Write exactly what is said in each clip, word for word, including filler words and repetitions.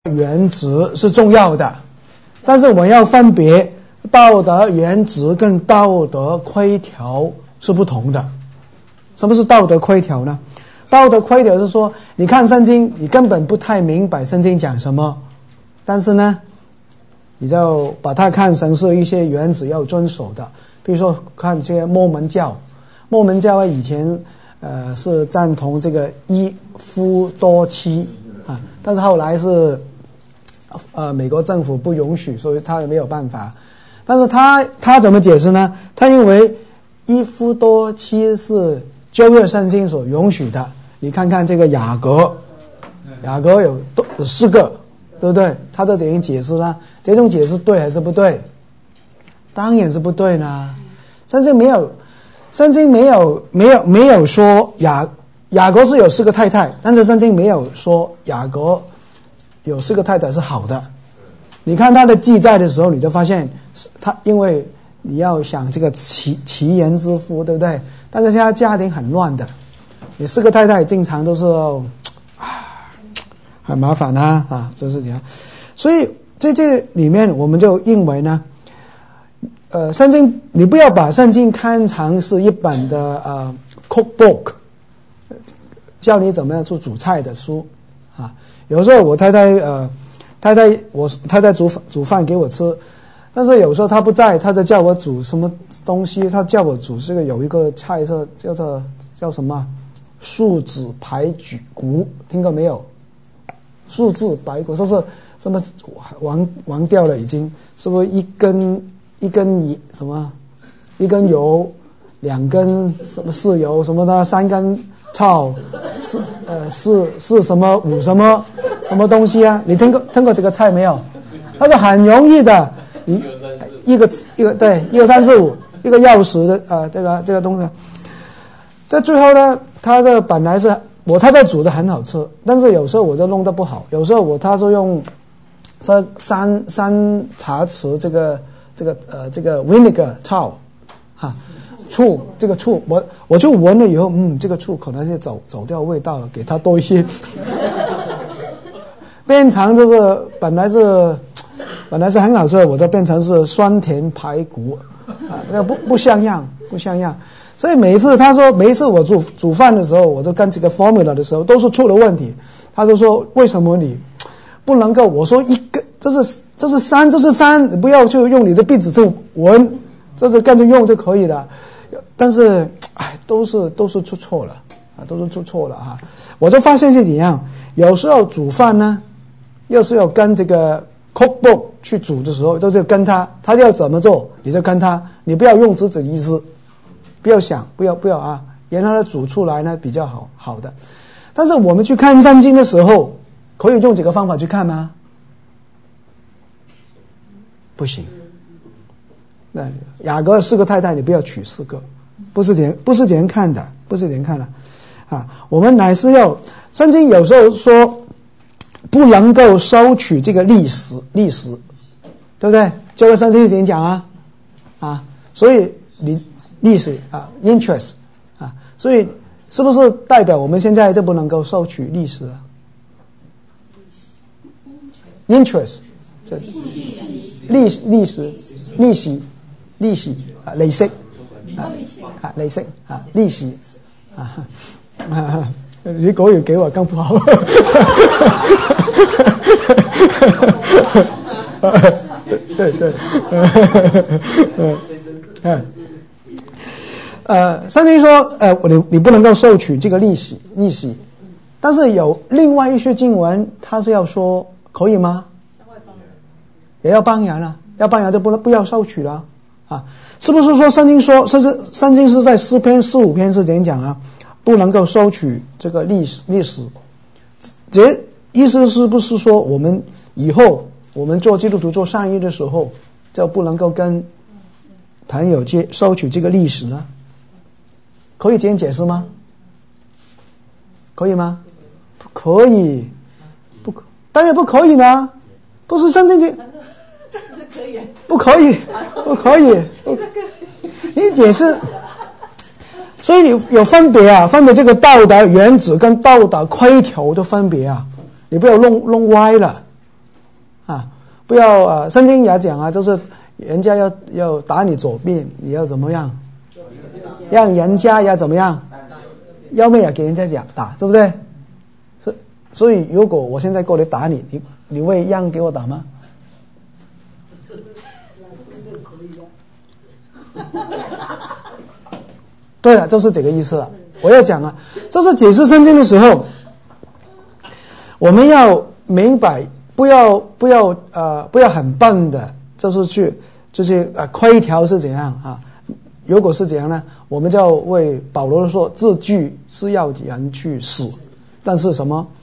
原则是重要的，但是我们要分别道德原则跟道德规条是不同的。什么是道德规条呢？道德规条是说，你看圣经，你根本不太明白圣经讲什么，但是呢，你就把它看成是一些原则要遵守的。比如说，看这些摩门教，摩门教以前呃是赞同这个一夫多妻啊，但是后来是呃美国政府不允许，所以他也没有办法。但是他他怎么解释呢？他认为一夫多妻是旧约圣经所允许的。你看看这个雅各，雅各有有四个，对不对？他这怎样解释呢？这种解释对还是不对？当然是不对呢。圣经没有，圣经没有没有没有说雅雅各是有四个太太，但是圣经没有说雅各有四个太太是好的。你看他的记载的时候，你就发现他因为你要想这个奇奇人之夫，对不对？但是现在家庭很乱的，你四个太太经常都是啊很麻烦啊啊，就是这样。所以在这里面，我们就认为呢，呃，圣经你不要把圣经看成是一本的呃 cookbook， 教你怎么样做煮菜的书啊。有时候我太太呃。太太，我太太煮煮饭给我吃，但是有时候她不在，她就叫我煮什么东西，她叫我煮这个有一个菜是叫做叫什么素子排骨，听过没有？素子排骨，说是什么忘忘掉了已经，是不是一根一根什么一根油，两根什么豉油什么的，三根草，四呃四四什么五什么。什么东西啊？你听过听过这个菜没有？它是很容易的，一一个一个对一二三四五一个钥匙的呃这个这个东西。在最后呢，它这本来是我太太煮的很好吃，但是有时候我就弄得不好，有时候我他说用这三三茶匙这个这个呃这个 vinegar 醋哈醋这个醋我我就闻了以后，嗯，这个醋可能是走走掉味道，给它多一些。变成就是本来是本来是很好吃的，我就变成是酸甜排骨啊，那不不像样，不像样。所以每一次他说，每一次我煮煮饭的时候，我就跟这个 formula 的时候，都是出了问题。他就说为什么你不能够？我说一个，这是这是三，这是三，你不要就用你的鼻子去闻，这是跟着用就可以了。但是哎，都是都是出错了啊，都是出错了啊。我就发现是怎样，有时候煮饭呢。要是要跟这个 cookbook 去煮的时候，就是跟他，他要怎么做，你就跟他，你不要用自己意思，不要想，不要不要啊，然后呢煮出来呢比较好好的。但是我们去看圣经的时候，可以用这个方法去看吗？不行。那雅各四个太太，你不要娶四个，不是这样，不是这样看的，不是这样看的啊。我们乃是要，圣经有时候说。不能够收取这个历史，历史，对不对？这个圣经怎么讲啊？啊，所以你历史啊 ，interest 啊，所以是不是代表我们现在就不能够收取历史了 ？interest， 这历历史利息利息啊，利息啊啊，利息啊，利息啊啊。如果要给我更不好。对对，嗯，呃，圣经说，呃，你你不能够收取这个利息，利息，但是有另外一些经文，他是要说可以吗？也要帮人了，要帮人就不能不要收取了啊？是不是说圣经说，甚至圣经是在诗篇十五篇是怎样讲啊？不能够收取这个历史历史，这意思是不是说我们以后我们做基督徒做善意的时候，就不能够跟朋友接收取这个历史呢？可以这样解释吗？可以吗？不可以，不可，当然不可以呢，不是圣经经，不可以，不可以，不你解释。所以你有分别啊，分别这个道德原则跟道德规条的分别啊，你不要弄弄歪了不要呃，圣经也讲啊，就是人家要要打你左边，你要怎么样？让人家要怎么样？要么也给人家讲打，对不对？所所以，如果我现在过来打你，你你会让给我打吗？对了，就是这个意思了。我要讲啊，就是解释圣经的时候，我们要明白，不要不要呃不要很笨的，就是去就是呃规条是怎样啊？如果是怎样呢，我们就为保罗说，字句是要人去死，但是什么？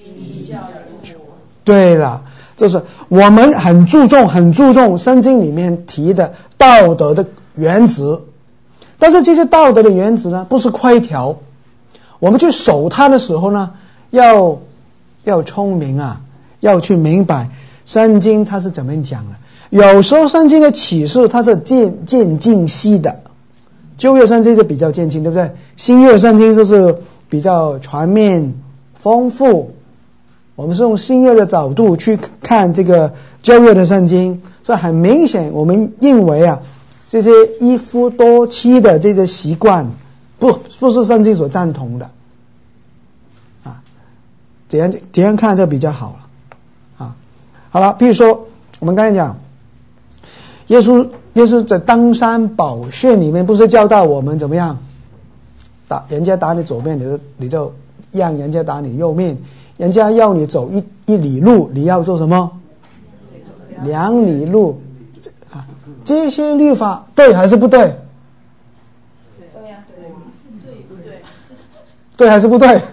对了，就是我们很注重很注重圣经里面提的道德的原则。但是这些道德的原则呢，不是规条。我们去守它的时候呢，要要聪明啊，要去明白圣经它是怎么讲的。有时候圣经的启示它是渐渐进系的，旧约圣经是比较渐进，对不对？新约圣经就是比较全面丰富。我们是用新约的角度去看这个旧约的圣经，所以很明显，我们认为啊。这些一夫多妻的这个习惯，不不是圣经所赞同的，啊，怎样怎样看就比较好了，啊，好了，比如说我们刚才讲，耶稣耶稣在登山宝训里面不是教导我们怎么样，打人家打你左边，你就你就让人家打你右面，人家要你走一一里路，你要做什么？两里路。这些律法对还是不对？ 对呀，对，是对不对？ 对还是不对？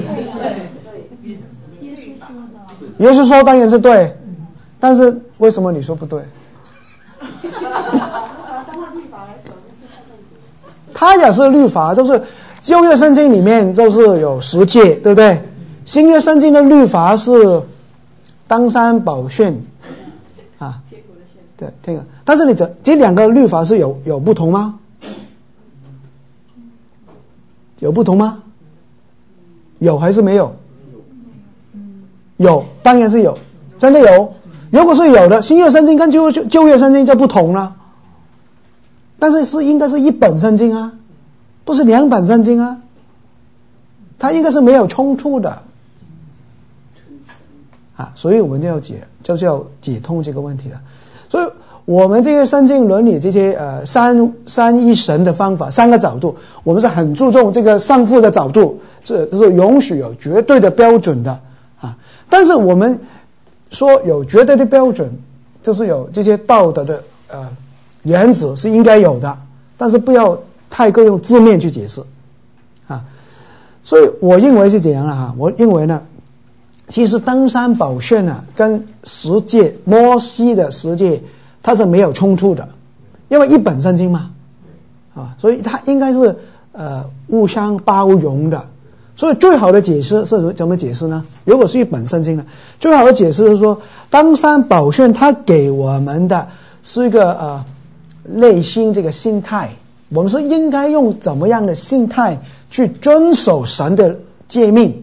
耶稣说当然是对，但是为什么你说不对？他也是律法，就是旧约圣经里面就是有十诫，对不对？新约圣经的律法是登山宝训啊，对，这个。但是你这这两个律法是有有不同吗？有不同吗？有还是没有？有，当然是有，真的有。如果是有的，新约圣经跟旧旧约圣经就不同了。但是是应该是一本圣经啊，不是两本圣经啊，它应该是没有冲突的啊，所以我们就要解，就是要解通这个问题了。所以我们这些圣经伦理这些呃三三一神的方法，三个角度，我们是很注重这个上父的角度，这是允许有绝对的标准的啊。但是我们说有绝对的标准，就是有这些道德的呃原则是应该有的，但是不要太过用字面去解释啊。所以我认为是怎样啊？哈，我认为呢，其实登山宝训啊，跟十诫摩西的十诫。它是没有冲突的，因为一本圣经嘛，啊，所以它应该是呃互相包容的。所以最好的解释是怎么解释呢？如果是一本圣经呢，最好的解释是说，登山宝训它给我们的是一个呃内心这个心态，我们是应该用怎么样的心态去遵守神的诫命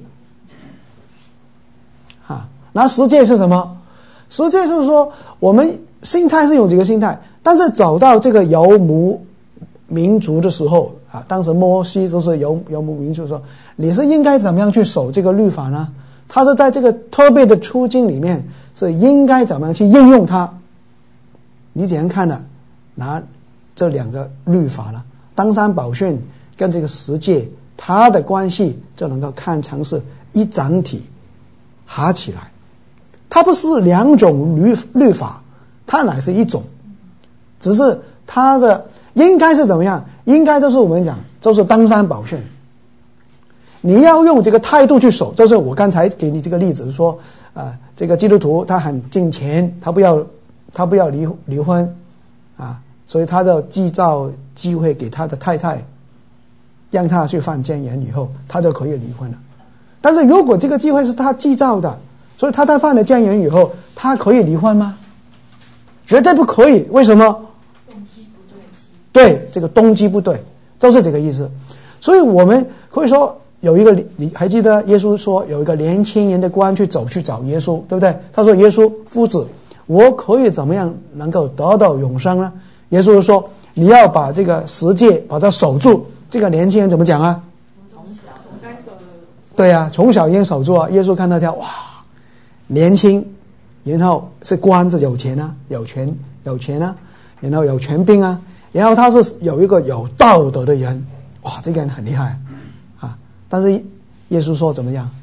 啊？那十诫是什么？十诫是说我们心态是有几个心态，但是走到这个游牧民族的时候啊，当时摩西都是游游牧民族的时候，你是应该怎么样去守这个律法呢？他是在这个特别的处境里面是应该怎么样去应用它？你怎样看呢？拿这两个律法呢，登山宝训跟这个十诫，它的关系就能够看成是一整体合起来。它不是两种律律法。它乃是一种，只是它的应该是怎么样？应该就是我们讲，就是登山宝训。你要用这个态度去守，就是我刚才给你这个例子说，啊、呃，这个基督徒他很敬虔，他不要他不要离离婚，啊，所以他就制造机会给他的太太，让他去犯奸淫以后，他就可以离婚了。但是如果这个机会是他制造的，所以他在犯了奸淫以后，他可以离婚吗？绝对不可以，为什么？ 动机不对。 对，这个动机不对，就是这个意思。所以我们可以说有一个，你还记得耶稣说有一个年轻人的官去走去找耶稣，对不对？他说：“耶稣夫子， 我可以怎么样能够得到永生呢？耶稣说你要把这个十诫把它守住。这个年轻人怎么讲啊？ 从小从该守的。 对啊，从小已经守住啊。耶稣看到他哇，年轻，然后是官，是有钱啊，有权有钱啊，然后有权柄啊，然后他是有一个有道德的人，哇，这个人很厉害啊。但是耶稣说怎么样？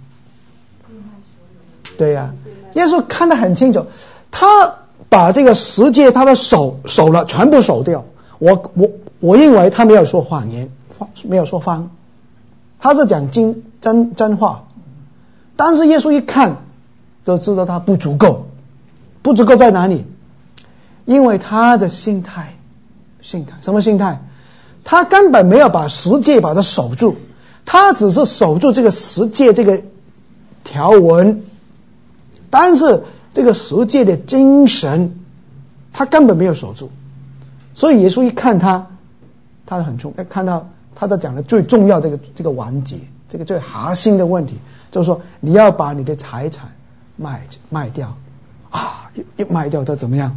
对呀、啊，耶稣看得很清楚，他把这个十诫他的守守了，全部守掉。我我我认为他没有说谎言，没有说谎，他是讲真真真话。但是耶稣一看就知道他不足够，不足够在哪里？因为他的心态，心态什么心态？他根本没有把十诫把它守住，他只是守住这个十诫这个条文，但是这个十诫的精神他根本没有守住。所以耶稣一看他，他很重，看到他在讲的最重要这个这个环节，这个最核心的问题，就是说你要把你的财产卖卖掉啊！一一卖掉，他怎么样？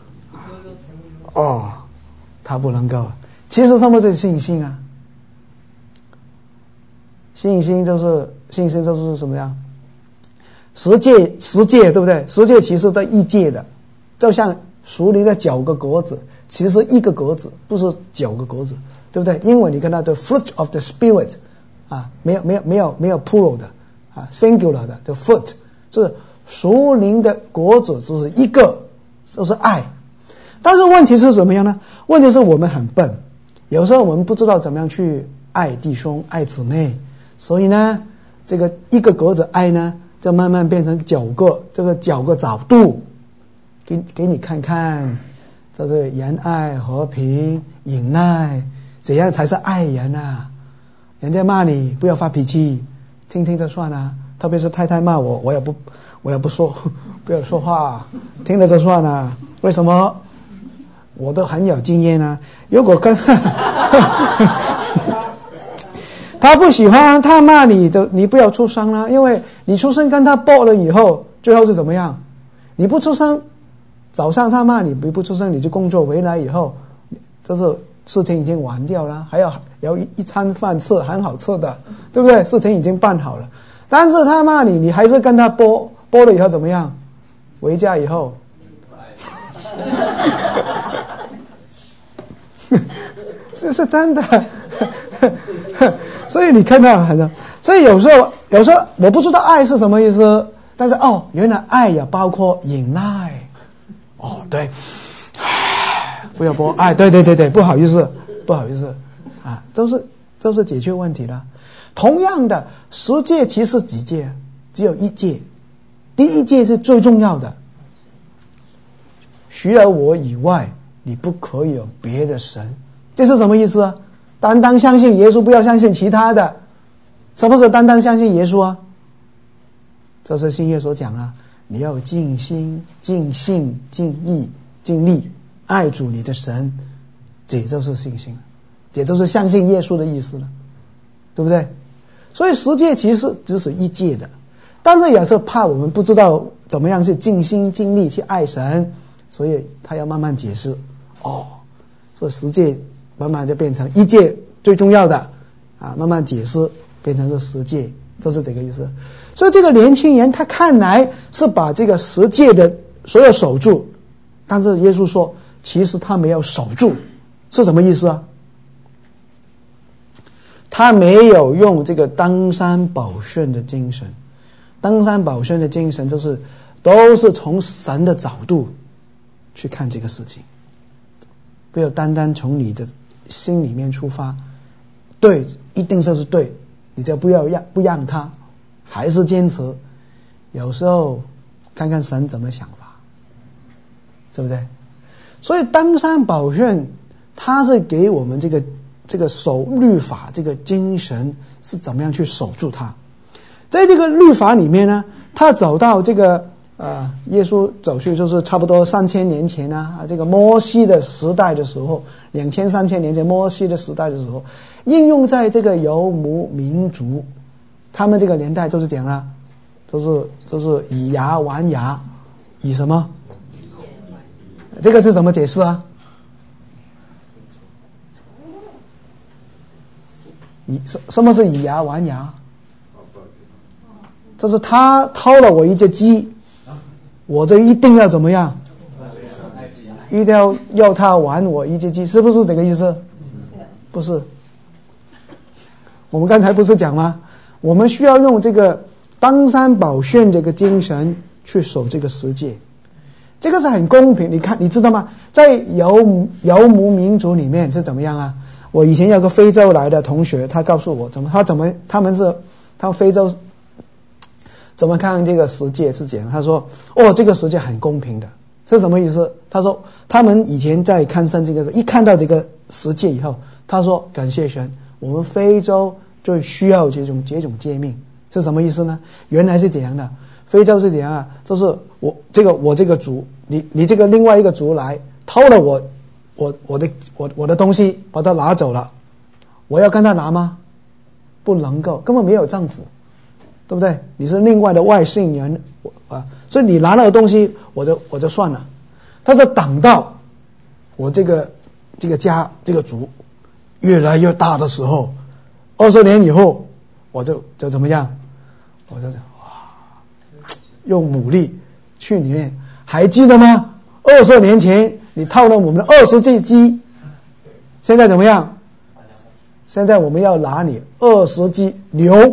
哦，他不能够。其实什么是信心啊？信心就是信心就是什么样？十诫十诫对不对？十诫其实在一诫的，就像树林的九个果子，其实一个果子不是九个果子，对不对？因为你看到的 fruit of the spirit 啊，没有没有没有没有 plural 的啊 ，singular 的的 fruit 就是树林的果子，只是一个，就是爱。但是问题是什么样呢？问题是我们很笨，有时候我们不知道怎么样去爱弟兄、爱姊妹，所以呢，这个一个果子爱呢，就慢慢变成九个，这个九个角度，给给你看看，这是仁爱、和平、忍耐，怎样才是爱人啊？人家骂你，不要发脾气，听听就算了。特别是太太骂我，我也不，我也不说，不要说话，听了就算了。为什么？我都很有经验啊。如果跟他不喜欢，他骂你的，你不要出声了，因为你出声跟他搏了以后，最后是怎么样？你不出声，早上他骂你，你不出声，你就工作回来以后，就是事情已经完掉了，还要有一一餐饭吃，很好吃的，对不对？事情已经办好了，但是他骂你，你还是跟他搏，搏了以后怎么样？回家以后。这是真的。所以你看到很多，所以有时候有时候我不知道爱是什么意思，但是哦，原来爱也包括忍耐。哦，对，不要播爱，对对对对，不好意思，不好意思啊，都是都是解决问题的。同样的，十诫其实几诫？只有一诫，第一诫是最重要的，除了我以外，你不可以有别的神。这是什么意思啊？单单相信耶稣，不要相信其他的。什么是单单相信耶稣啊？这是新约所讲啊，你要尽心、尽性、尽意、尽力爱主你的神，这就是信心，也就是相信耶稣的意思了，对不对？所以十诫其实只是一诫的，但是也是怕我们不知道怎么样去尽心尽力去爱神，所以他要慢慢解释。哦，所以十诫慢慢就变成一诫最重要的啊，慢慢解释变成是十诫，就是这个意思。所以这个年轻人他看来是把这个十诫的所有守住，但是耶稣说其实他没有守住，是什么意思啊？他没有用这个登山宝训的精神。登山宝训的精神就是都是从神的角度去看这个事情，不要单单从你的心里面出发，对，一定就是对，你就不要让不让他，还是坚持。有时候看看神怎么想法，对不对？所以登山宝训它是给我们这个这个守律法这个精神是怎么样去守住它。在这个律法里面呢，他走到这个呃，耶稣走去就是差不多三千年前啊，这个摩西的时代的时候，两千三千年前摩西的时代的时候，应用在这个游牧民族，他们这个年代就是讲了，就是就是以牙还牙，以什么？ 这个是什么解释啊？以什什么是以牙还牙？这是他偷了我一只鸡，我这一定要怎么样？一定要要他还我一只鸡，是不是这个意思？不是。我们刚才不是讲吗？我们需要用这个登山宝训这个精神去守这个十诫，这个是很公平。你看，你知道吗？在游游牧民族里面是怎么样啊？我以前有个非洲来的同学，他告诉我怎么，他怎么他们是他们非洲怎么看这个十诫是怎样？他说：“哦，这个十诫很公平的，是什么意思？”他说他们以前在看圣经的时候，一看到这个十诫以后，他说：“感谢神。”我们非洲最需要这种这种诫命是什么意思呢？原来是怎样的？非洲是怎样啊？就是我这个我这个族，你你这个另外一个族来偷了我我我的我我的东西，把它拿走了，我要跟他拿吗？不能够，根本没有政府，对不对？你是另外的外姓人啊，所以你拿了东西，我就我就算了。但是等到我这个这个家这个族越来越大的时候，二十年以后，我就就怎么样？我就哇，用武力去里面，还记得吗？二十年前你套了我们的二十只鸡，现在怎么样？现在我们要拿你二十只牛，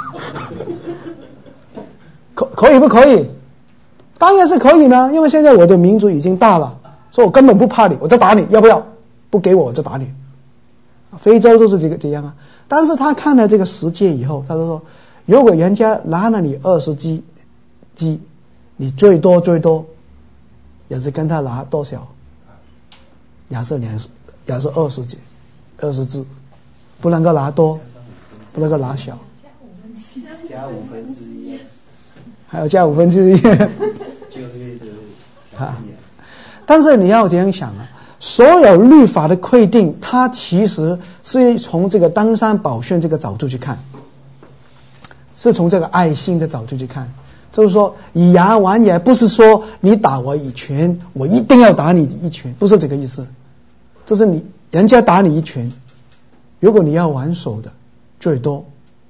可可以不可以？当然是可以呢，因为现在我的民族已经大了，所以我根本不怕你，我就打你，要不要？不给我我就打你。非洲都是这个这样啊，但是他看了这个十诫以后，他就说，如果人家拿了你二十只鸡，你最多最多也是跟他拿多少？也是两，也是二十只，二十只，不能够拿多，不能够拿小， 加五分之一， 还要加五分之一， 就是啊。但是你要这样想啊。所有律法的规定，它其实是从这个登山宝训这个角度去看，是从这个爱心的角度去看，就是说以牙还牙，不是说你打我一拳，我一定要打你一拳，不是这个意思。就是你人家打你一拳，如果你要还手的，最多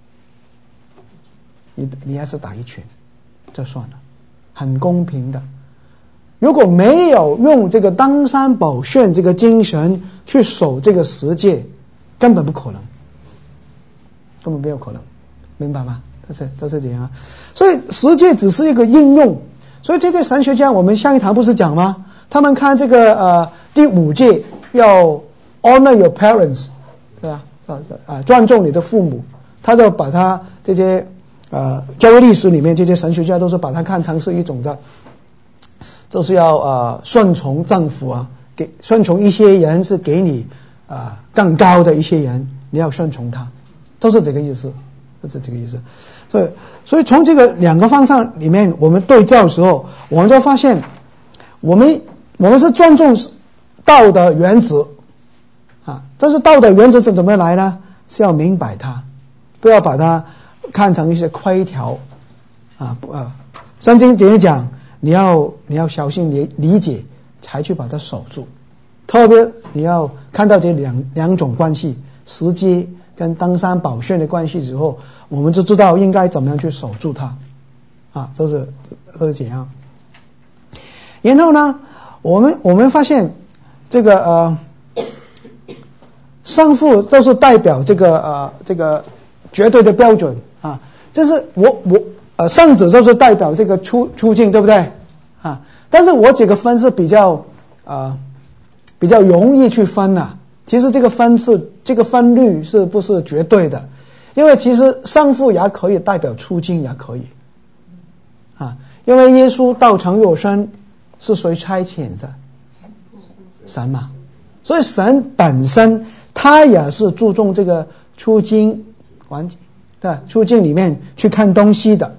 你你还是打一拳，就算了，很公平的。如果没有用这个登山宝训这个精神去守这个十诫，根本不可能，根本没有可能，明白吗？都是都是这样啊。所以十诫只是一个应用。所以这些神学家，我们上一堂不是讲吗？他们看这个呃第五诫要 honor your parents， 对吧？啊啊，尊重你的父母，他就把他这些呃教会历史里面这些神学家都是把它看成是一种的。就是要呃顺从政府啊，给顺从一些人是给你啊、呃、更高的一些人，你要顺从他，都是这个意思，都是这个意思。所以，所以从这个两个方向里面，我们对照的时候，我们就发现，我们我们是尊重道德原则啊，但是道德原则是怎么来呢？是要明白它，不要把它看成一些规条啊，不啊，圣经怎样讲？你要你要小心理理解，才去把它守住。特别你要看到这两两种关系，十诫跟登山宝训的关系之后，我们就知道应该怎么样去守住它。啊，这是这是怎样？然后呢，我们我们发现这个呃，圣父就是代表这个呃这个绝对的标准啊，就是我我。呃，圣子就是代表这个出出境，对不对？啊，但是我这个分是比较呃比较容易去分啊。其实这个分是这个分率是不是绝对的？因为其实圣父也可以代表出境，也可以啊。因为耶稣道成肉身是谁差遣的？神嘛，所以神本身他也是注重这个出境环境，对，出境里面去看东西的。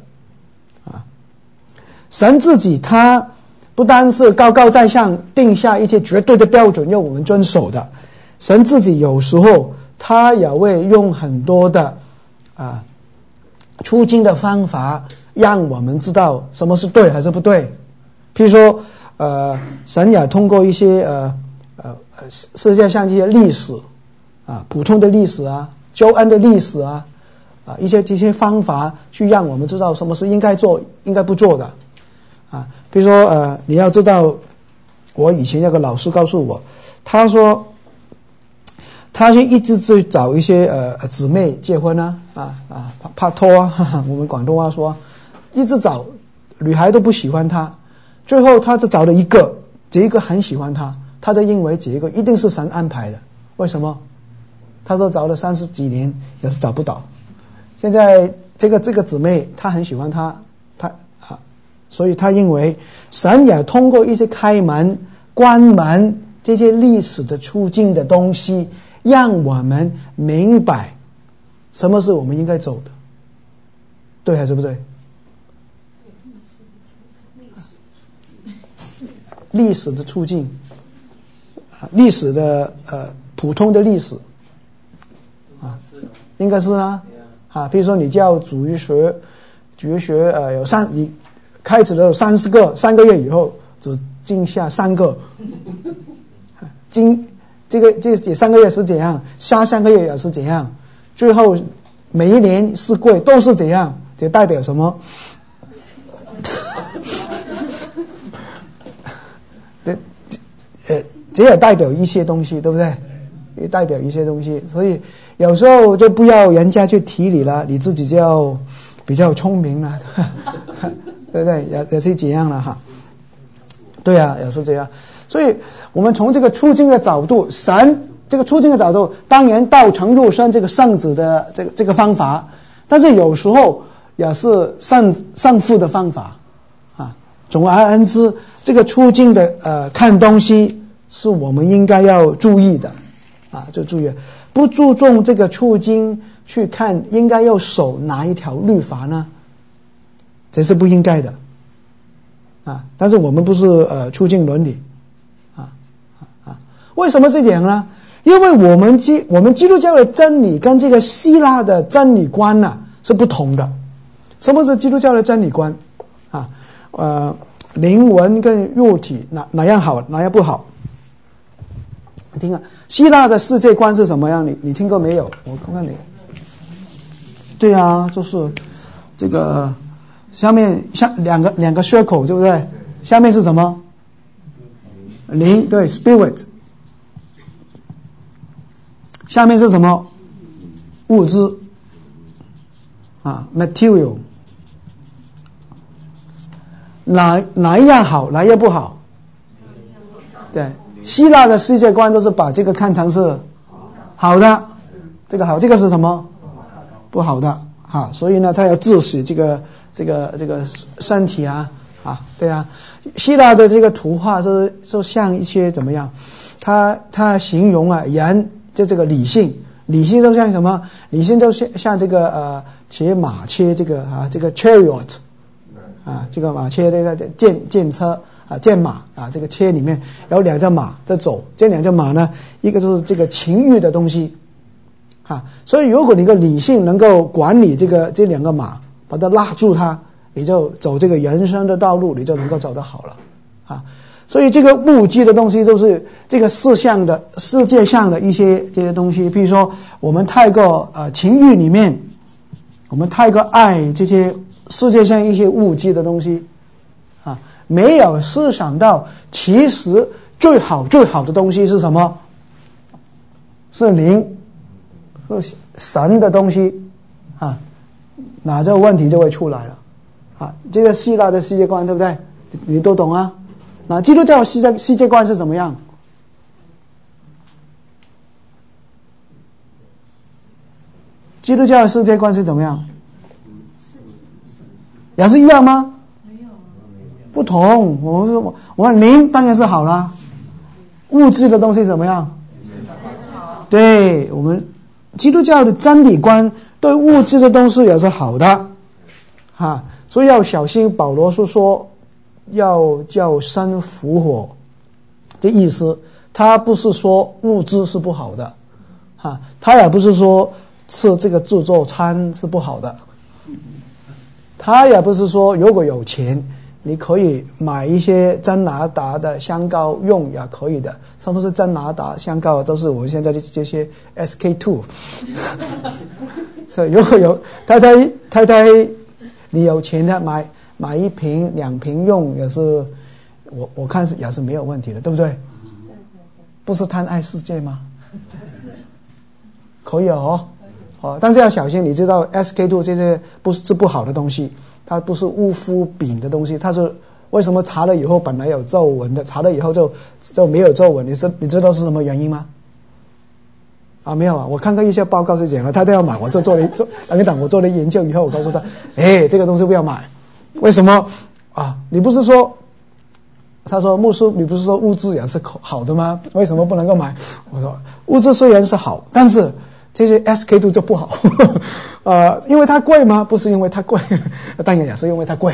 神自己他不单是高高在上定下一些绝对的标准要我们遵守的，神自己有时候他也会用很多的啊出经的方法让我们知道什么是对还是不对。譬如说呃，神也通过一些呃呃世界上这些历史啊，普通的历史啊，救恩的历史啊，啊，一些这些方法去让我们知道什么是应该做，应该不做的啊。比如说呃，你要知道，我以前有个老师告诉我，他说。他就一直去找一些呃姊妹结婚啊啊啊拍拖啊，哈哈，我们广东话说，一直找女孩都不喜欢他，最后他就找了一个，这一个很喜欢他，他就认为这一个一定是神安排的。为什么？他说找了三十几年也是找不到。现在这个这个姊妹她很喜欢他，他啊，所以他认为神也通过一些开门、关门这些历史的促进的东西。让我们明白什么是我们应该走的，对还是不对？历史的促进，历史的呃普通的历史啊，应该是啊啊，比如说你教主日学，主日学呃有三，你开始的有三十个，三个月以后只剩下三个，今。这个这这三个月是怎样，下三个月也是怎样，最后每一年四季都是怎样，这代表什么？这呃，这也代表一些东西，对不对？也代表一些东西，所以有时候就不要人家去提你了，你自己就要比较聪明了，对不对？也也是这样了哈。对啊，也是这样。所以我们从这个促进的角度，神这个促进的角度，当然道成肉身这个圣子的这个这个方法，但是有时候也是圣圣父的方法啊。总而言之，这个促进的呃看东西是我们应该要注意的啊，就注意不注重这个促进去看，应该要守哪一条律法呢？这是不应该的啊。但是我们不是呃促进伦理。为什么是这样呢？因为我们基我们基督教的真理跟这个希腊的真理观呢、啊、是不同的。什么是基督教的真理观？啊，呃，灵魂跟肉体哪哪样好，哪样不好？你听啊，希腊的世界观是什么样？你你听过没有？我看看你。对啊，就是这个下面下两个两个缺口，对不对？下面是什么？灵，对 ，spirit。下面是什么？物质啊 ，material。哪哪一样好，哪一样不好？对，希腊的世界观都是把这个看成是好的，这个好，这个是什么？不好的啊，所以呢，他要致死这个这个这个身体啊啊，对啊，希腊的这个图画就就像一些怎么样？他他形容啊人。就这个理性，理性就像什么？理性就像像这个呃，骑马车这个啊，这个 chariot 啊，这个马车这个剑剑车啊，剑马啊，这个车里面有两只马在走，这两只马呢，一个就是这个情欲的东西，啊，所以如果你个理性能够管理这个这两个马，把它拉住它，你就走这个人生的道路，你就能够走得好了，啊。所以这个物质的东西就是这个世上的世界上的一些这些东西，比如说我们太过呃情欲里面，我们太过爱这些世界上一些物质的东西啊，没有思想到其实最好最好的东西是什么？是灵，是神的东西啊，那这个问题就会出来了啊。这个希腊的世界观对不对？你都懂啊。那基督教世界世界观是怎么样？基督教的世界观是怎么样？也是一样吗？没有，不同。我们我我们灵当然是好啦，物质的东西怎么样？对，我们基督教的真理观对物质的东西也是好的，哈，所以要小心。保罗是说。要叫生复活，这意思，他不是说物质是不好的，哈，他也不是说吃这个自助餐是不好的，他也不是说如果有钱你可以买一些加拿大的香膏用也可以的，是不是加拿大香膏都是我现在的这些 S K two 所以如果有太太太太你有钱的买买一瓶两瓶用也是我我看是也是没有问题的，对不对？不是贪爱世界吗？可以哦，哦，但是要小心，你知道 S K two 这些不是不好的东西，它不是护肤品的东西，它是为什么擦了以后本来有皱纹的，擦了以后就就没有皱纹？你是你知道是什么原因吗？啊，没有啊，我看看一些报告是讲了，他都要买，我就做了做，等等，我做了研究以后，我告诉他，哎，这个东西不要买，为什么啊？你不是说？他说：“牧师，你不是说物质也是好的吗？为什么不能够买？”我说：“物质虽然是好，但是这些 S K two 就不好。呃，因为它贵吗？不是因为它贵，当然也是因为它贵。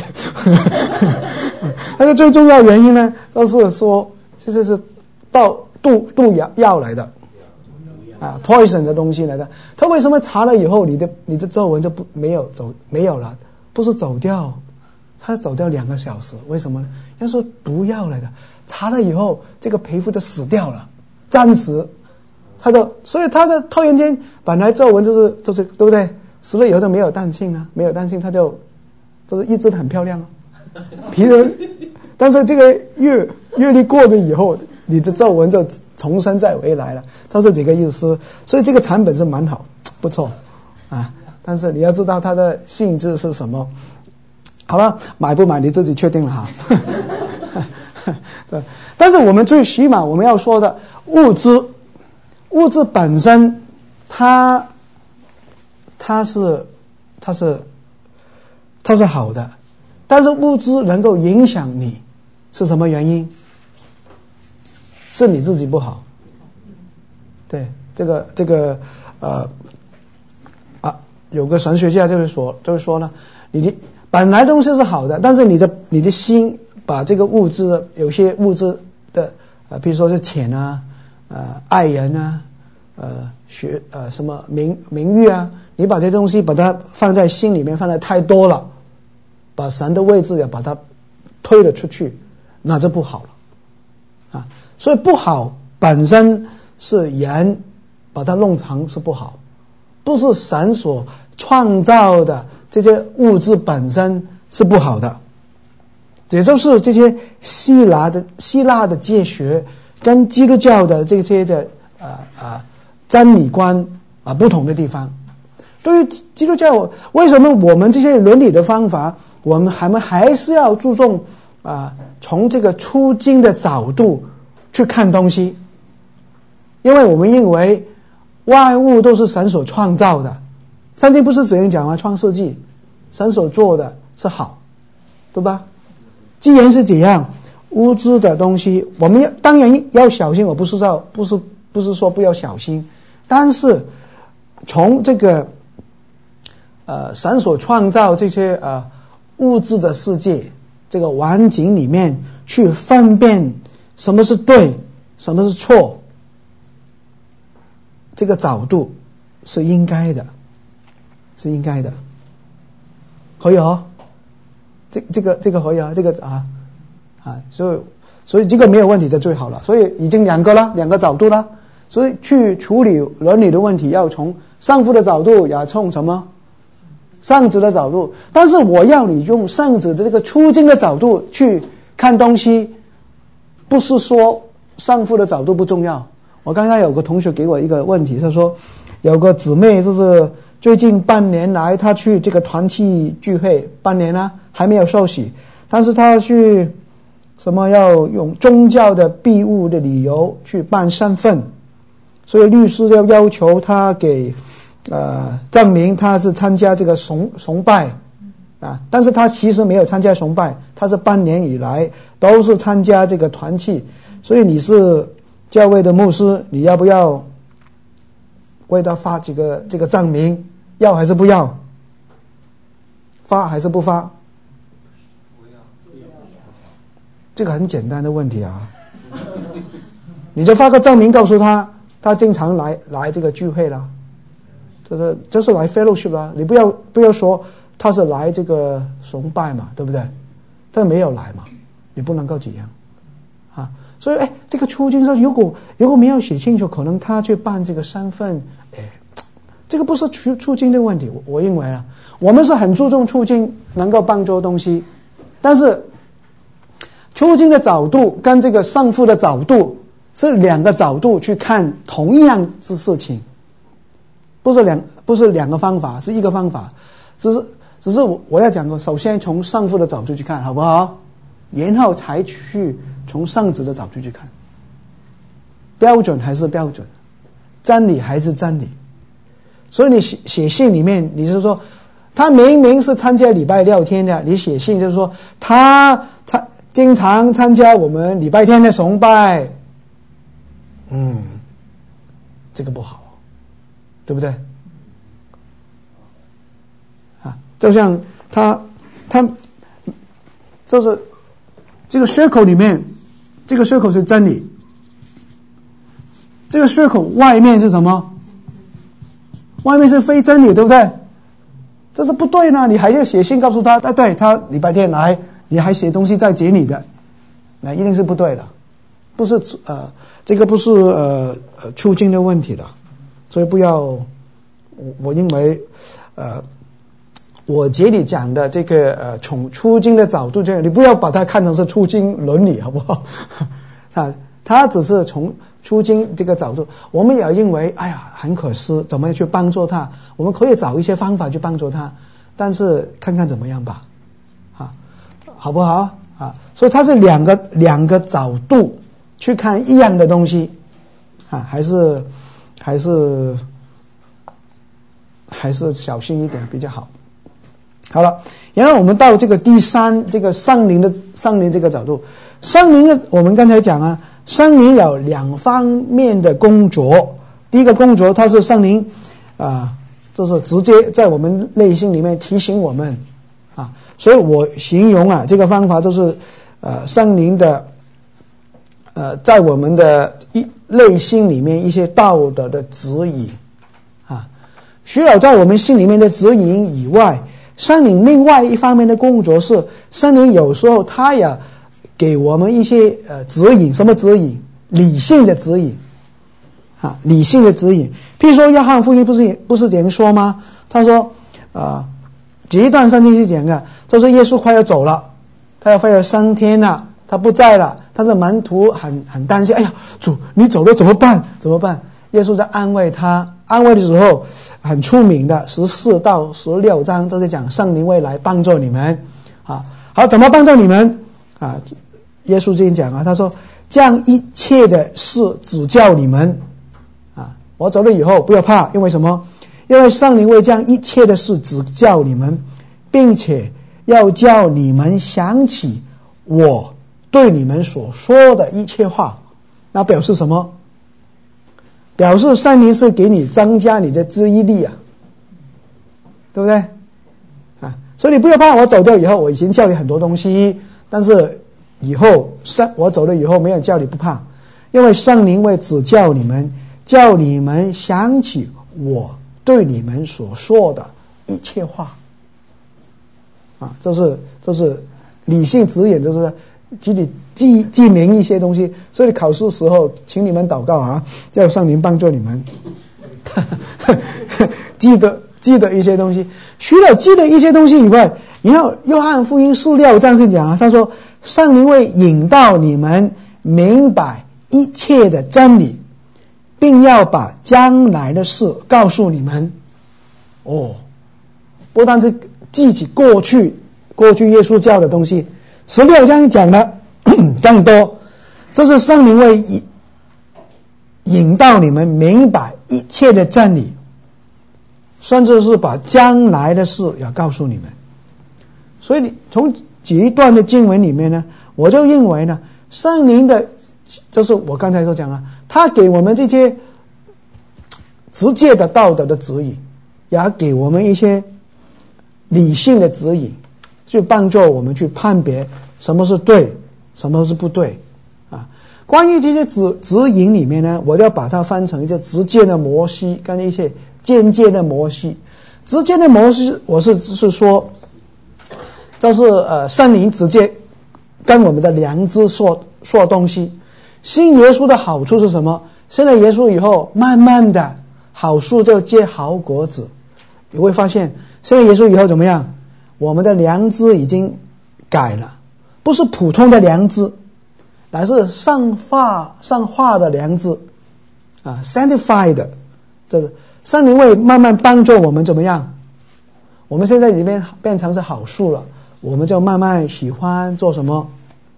但是最重要原因呢，都是说这些是到毒毒药药来的啊 ，poison 的东西来的。它为什么擦了以后，你的你的皱纹就不没有走没有了？不是走掉。”它走掉两个小时，为什么呢？要说毒药来的，擦了以后，这个皮肤就死掉了，暂时，它就所以它的突然间本来皱纹就是就是对不对？死了以后就没有弹性啊，没有弹性，它就就是一直很漂亮啊，皮肤，但是这个月月历过了以后，你的皱纹就重新再回来了，它是这个意思。所以这个产品是蛮好，不错啊，但是你要知道它的性质是什么。好了，买不买你自己确定了哈。对，但是我们最起码我们要说的物质，物质本身，它，它是，它是，它是好的，但是物质能够影响你，是什么原因？是你自己不好。对，这个这个呃啊，有个神学家就是说，就是说呢，你的。本来东西是好的，但是你的你的心把这个物质的有些物质的呃，比如说是钱啊，呃，爱人啊，呃，学呃什么名名誉啊，你把这东西把它放在心里面放的太多了，把神的位置也把它推了出去，那就不好了啊。所以不好本身是人把它弄成是不好，不是神所创造的。这些物质本身是不好的，也就是这些希腊的希腊的哲学跟基督教的这些的呃呃真理观啊、呃、不同的地方。对于基督教，为什么我们这些伦理的方法，我们还们还是要注重啊、呃、从这个出经的角度去看东西？因为我们认为万物都是神所创造的。圣经不是这样讲吗？创世纪，神所做的是好，对吧？既然是这样，物质的东西，我们要当然要小心。我不是说不是不是说不要小心，但是从这个呃神所创造这些呃物质的世界这个环境里面去分辨什么是对，什么是错，这个角度是应该的。是应该的，可以哦，这这个这个可以啊，这个啊啊，所以所以这个没有问题就最好了。所以已经两个了，两个角度了。所以去处理伦理的问题，要从上父的角度，也从什么上子的角度。但是我要你用上子的这个出经的角度去看东西，不是说上父的角度不重要。我刚才有个同学给我一个问题，他说有个姊妹就是。最近半年来，他去这个团契聚会，半年了还没有受洗，但是他去什么要用宗教的庇护的理由去办身份，所以律师要要求他给呃证明他是参加这个崇崇拜啊，但是他其实没有参加崇拜，他是半年以来都是参加这个团契，所以你是教会的牧师，你要不要为他发这个这个证明？要还是不要？发还是不发？不要。这个很简单的问题啊，你就发个证明告诉他，他经常来来这个聚会啦，就是就是来 fellowship 啦，你不要不要说他是来这个崇拜嘛，对不对？ 但没有来嘛，你不能够怎样啊？所以哎，这个出境说如果如果没有写清楚，可能他去办这个身份，哎，这个不是出出境的问题。我我认为啊，我们是很注重出境能够帮助东西，但是出境的角度跟这个胜负的角度是两个角度去看同一样的事情，不是两不是两个方法，是一个方法，只是只是我我要讲过，首先从胜负的角度去看，好不好？然后才去从圣旨的角度去看，标准还是标准，真理还是真理。所以你写写信里面，你是说他明明是参加礼拜六天的，你写信就是说他参经常参加我们礼拜天的崇拜，嗯，这个不好，对不对？啊，就像他他就是这个缺口里面，这个缺口是真理，这个缺口外面是什么？外面是非真理，对不对？这是不对呢，你还要写信告诉他，对对，他礼拜天来，你还写东西在解你的，那一定是不对的，不是呃，这个不是呃呃出境的问题的，所以不要，我我认为，呃，我这里讲的这个呃从出境的角度这样，你不要把它看成是出境伦理，好不好？啊，他只是从出境这个角度，我们也认为，哎呀，很可惜，怎么样去帮助他？我们可以找一些方法去帮助他，但是看看怎么样吧，啊，好不好啊？所以它是两个两个角度去看一样的东西，啊，还是还是还是小心一点比较好。好了，然后我们到这个第三，这个圣灵的圣灵这个角度，圣灵的我们刚才讲啊。圣灵有两方面的工作，第一个工作，它是圣灵，啊、呃，就是直接在我们内心里面提醒我们，啊，所以我形容啊，这个方法就是，呃，圣灵的，呃，在我们的一内心里面一些道德的指引，啊，除了在我们心里面的指引以外，圣灵另外一方面的工作是，圣灵有时候他也给我们一些呃指引，什么指引？理性的指引，啊，理性的指引。譬如说，约翰福音不是不是这样说吗？他说，啊、呃，这一段圣经是讲的，就是耶稣快要走了，他要快要升天了，他不在了，但是门徒很很担心，哎呀，主，你走了怎么办？怎么办？耶稣在安慰他，安慰的时候很出名的十四到十六章，就是讲圣灵会来帮助你们，啊，好，怎么帮助你们？啊。耶稣这样讲啊，他说将一切的事指教你们，啊，我走了以后不要怕，因为什么？因为圣灵会将一切的事指教你们，并且要叫你们想起我对你们所说的一切话。那表示什么？表示圣灵是给你增加你的记忆力啊，对不对？啊，所以你不要怕，我走掉以后，我已经教你很多东西，但是以后圣我走了以后没有叫你不怕，因为圣灵会指教你们，叫你们想起我对你们所说的一切话，啊，这是这是理性指引，就是给你记记明一些东西。所以考试时候请你们祷告啊，叫圣灵帮助你们记得记得一些东西。除了记得一些东西以外，然后约翰福音十六章是讲啊，他说圣灵会引导你们明白一切的真理，并要把将来的事告诉你们。哦，不但是记起过去过去耶稣教的东西，十六章讲的更多，这是圣灵会引引导你们明白一切的真理，甚至是把将来的事要告诉你们。所以你从这一段的经文里面呢，我就认为呢，圣灵的就是我刚才所讲了，他给我们这些直接的道德的指引，也给我们一些理性的指引，去帮助我们去判别什么是对，什么是不对啊。关于这些指指引里面呢，我要把它分成一些直接的摩西跟一些间接的摩西。直接的摩西，我是是说，就是呃圣灵直接跟我们的良知说说东西。信耶稣的好处是什么？信了耶稣以后，慢慢的好树就结好果子。你会发现，信了耶稣以后怎么样？我们的良知已经改了，不是普通的良知，乃是上化上化的良知啊 ，sanctified。这个圣灵会慢慢帮助我们怎么样？我们现在里面变成是好树了，我们就慢慢喜欢做什么？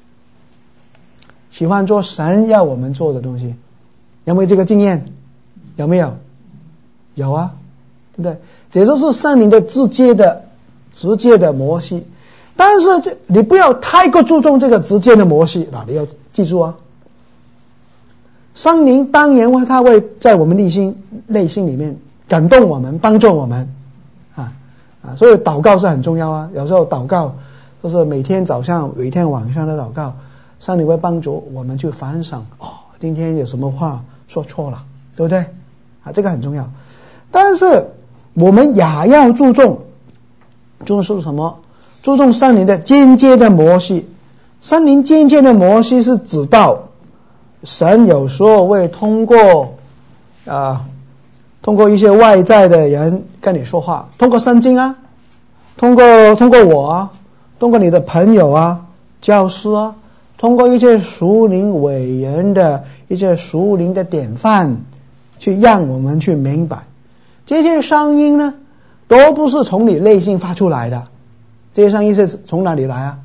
喜欢做神要我们做的东西。有没有这个经验？有没有？有啊，对不对？这就是圣灵的直接的直接的摩西。但是这你不要太过注重这个直接的摩西，那你要记住啊，圣灵当然会他会在我们内心内心里面感动我们，帮助我们啊啊，所以祷告是很重要啊。有时候祷告就是每天早上有一天晚上的祷告，圣灵会帮助我们去反省，哦，今天有什么话说错了，对不对啊？这个很重要。但是我们也要注重注重什么？注重圣灵的间接的摩西。圣灵间接的摩西是指到神有时候会通过啊、呃，通过一些外在的人跟你说话，通过圣经啊，通过通过我啊，通过你的朋友啊、教师啊，通过一些属灵伟人的一些属灵的典范，去让我们去明白，这些声音呢，都不是从你内心发出来的，这些声音是从哪里来啊？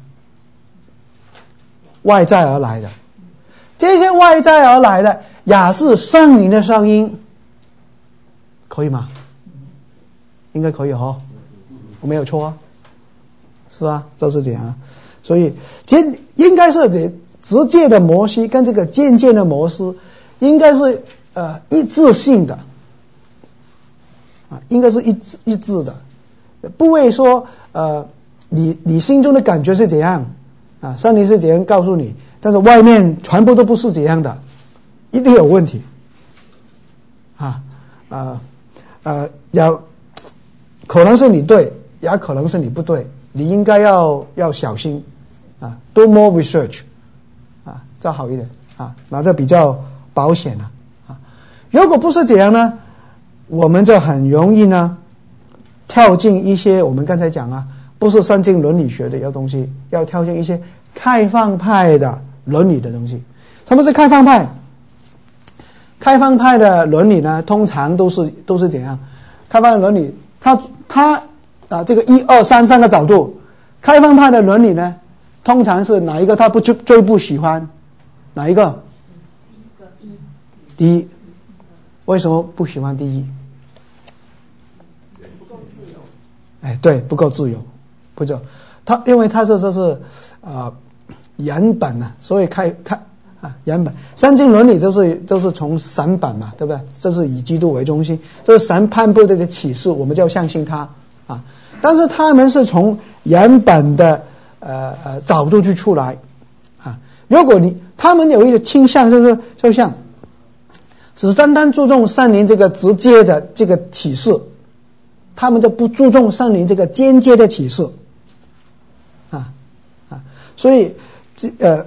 外在而来的。这些外在而来的也是圣灵的声音，可以吗？应该可以哦，我没有错啊，是吧？就是这样。所以这应该是这直接的摩西跟这个间接的摩西应该是呃一致性的啊，应该是一致一致的，不会说呃你你心中的感觉是怎样啊，圣灵是怎样告诉你，但是外面全部都不是这样的，一定有问题啊啊呃，要可能是你对，也可能是你不对，你应该要要小心啊 ，do more research 啊，这好一点啊，那这比较保险了啊。如果不是这样呢，我们就很容易呢跳进一些我们刚才讲啊，不是圣经伦理学的一个东西，要跳进一些开放派的伦理的东西。什么是开放派？开放派的伦理呢，通常都是都是怎样？开放的伦理，它它啊，这个一二三三个角度，开放派的伦理呢，通常是哪一个他不最最不喜欢？哪一个？第一，为什么不喜欢第一？ 不够自由。 哎，对，不够自由，不就他因为他这就是啊。呃人本啊，所以开开啊，人本圣经伦理就是就是从神本嘛，对不对？这是以基督为中心，这是神颁布的启示，我们就要相信他啊。但是他们是从人本的呃呃角度去出来啊。如果你他们有一个倾向，就是就像只单单注重圣灵这个直接的这个启示，他们就不注重圣灵这个间接的启示啊啊，所以。呃，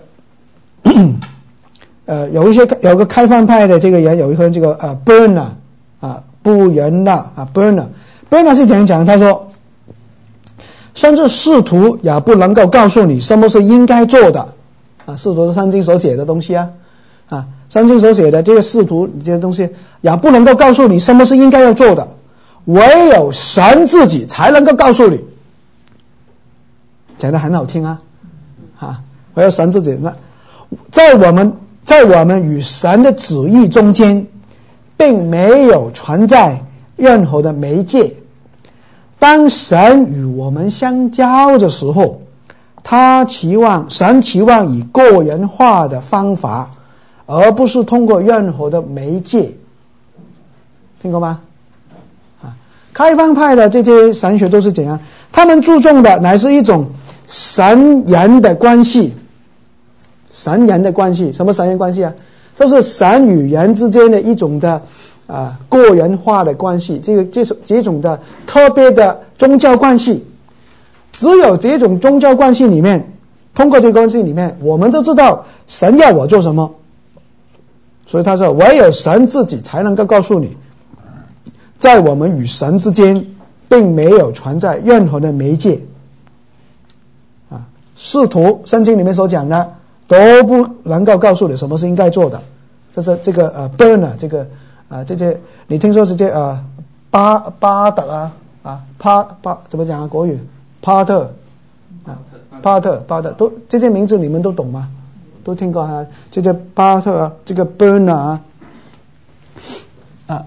呃，有一些有个开放派的这个人，有一个这个呃 Burner 啊，布仁纳啊 Burner Burner 是怎样讲？他说，甚至使徒也不能够告诉你什么是应该做的啊，使徒是圣经所写的东西啊啊，圣经所写的这个使徒这些东西也不能够告诉你什么是应该要做的，唯有神自己才能够告诉你。讲得很好听啊啊！唯有神自己，那在我们在我们与神的旨意中间，并没有存在任何的媒介。当神与我们相交的时候，他期望神期望以个人化的方法，而不是通过任何的媒介。听过吗？啊，开放派的这些神学都是怎样？他们注重的乃是一种神人的关系。神人的关系，什么神人关系啊？这是神与人之间的一种的啊、呃、个人化的关系，这个这种这种的特别的宗教关系。只有这种宗教关系里面， 通过这个关系里面，我们就知道神要我做什么。所以他说，唯有神自己才能够告诉你，在我们与神之间并没有存在任何的媒介啊，使徒圣经里面所讲的都不能够告诉你什么是应该做的。这是这个呃 burner 这个啊、呃、这些你听说这些呃巴巴特啊啊帕巴怎么讲啊国语帕特啊帕特巴特都这些名字你们都懂吗？都听过啊，这个巴特啊，这个 burner 啊，啊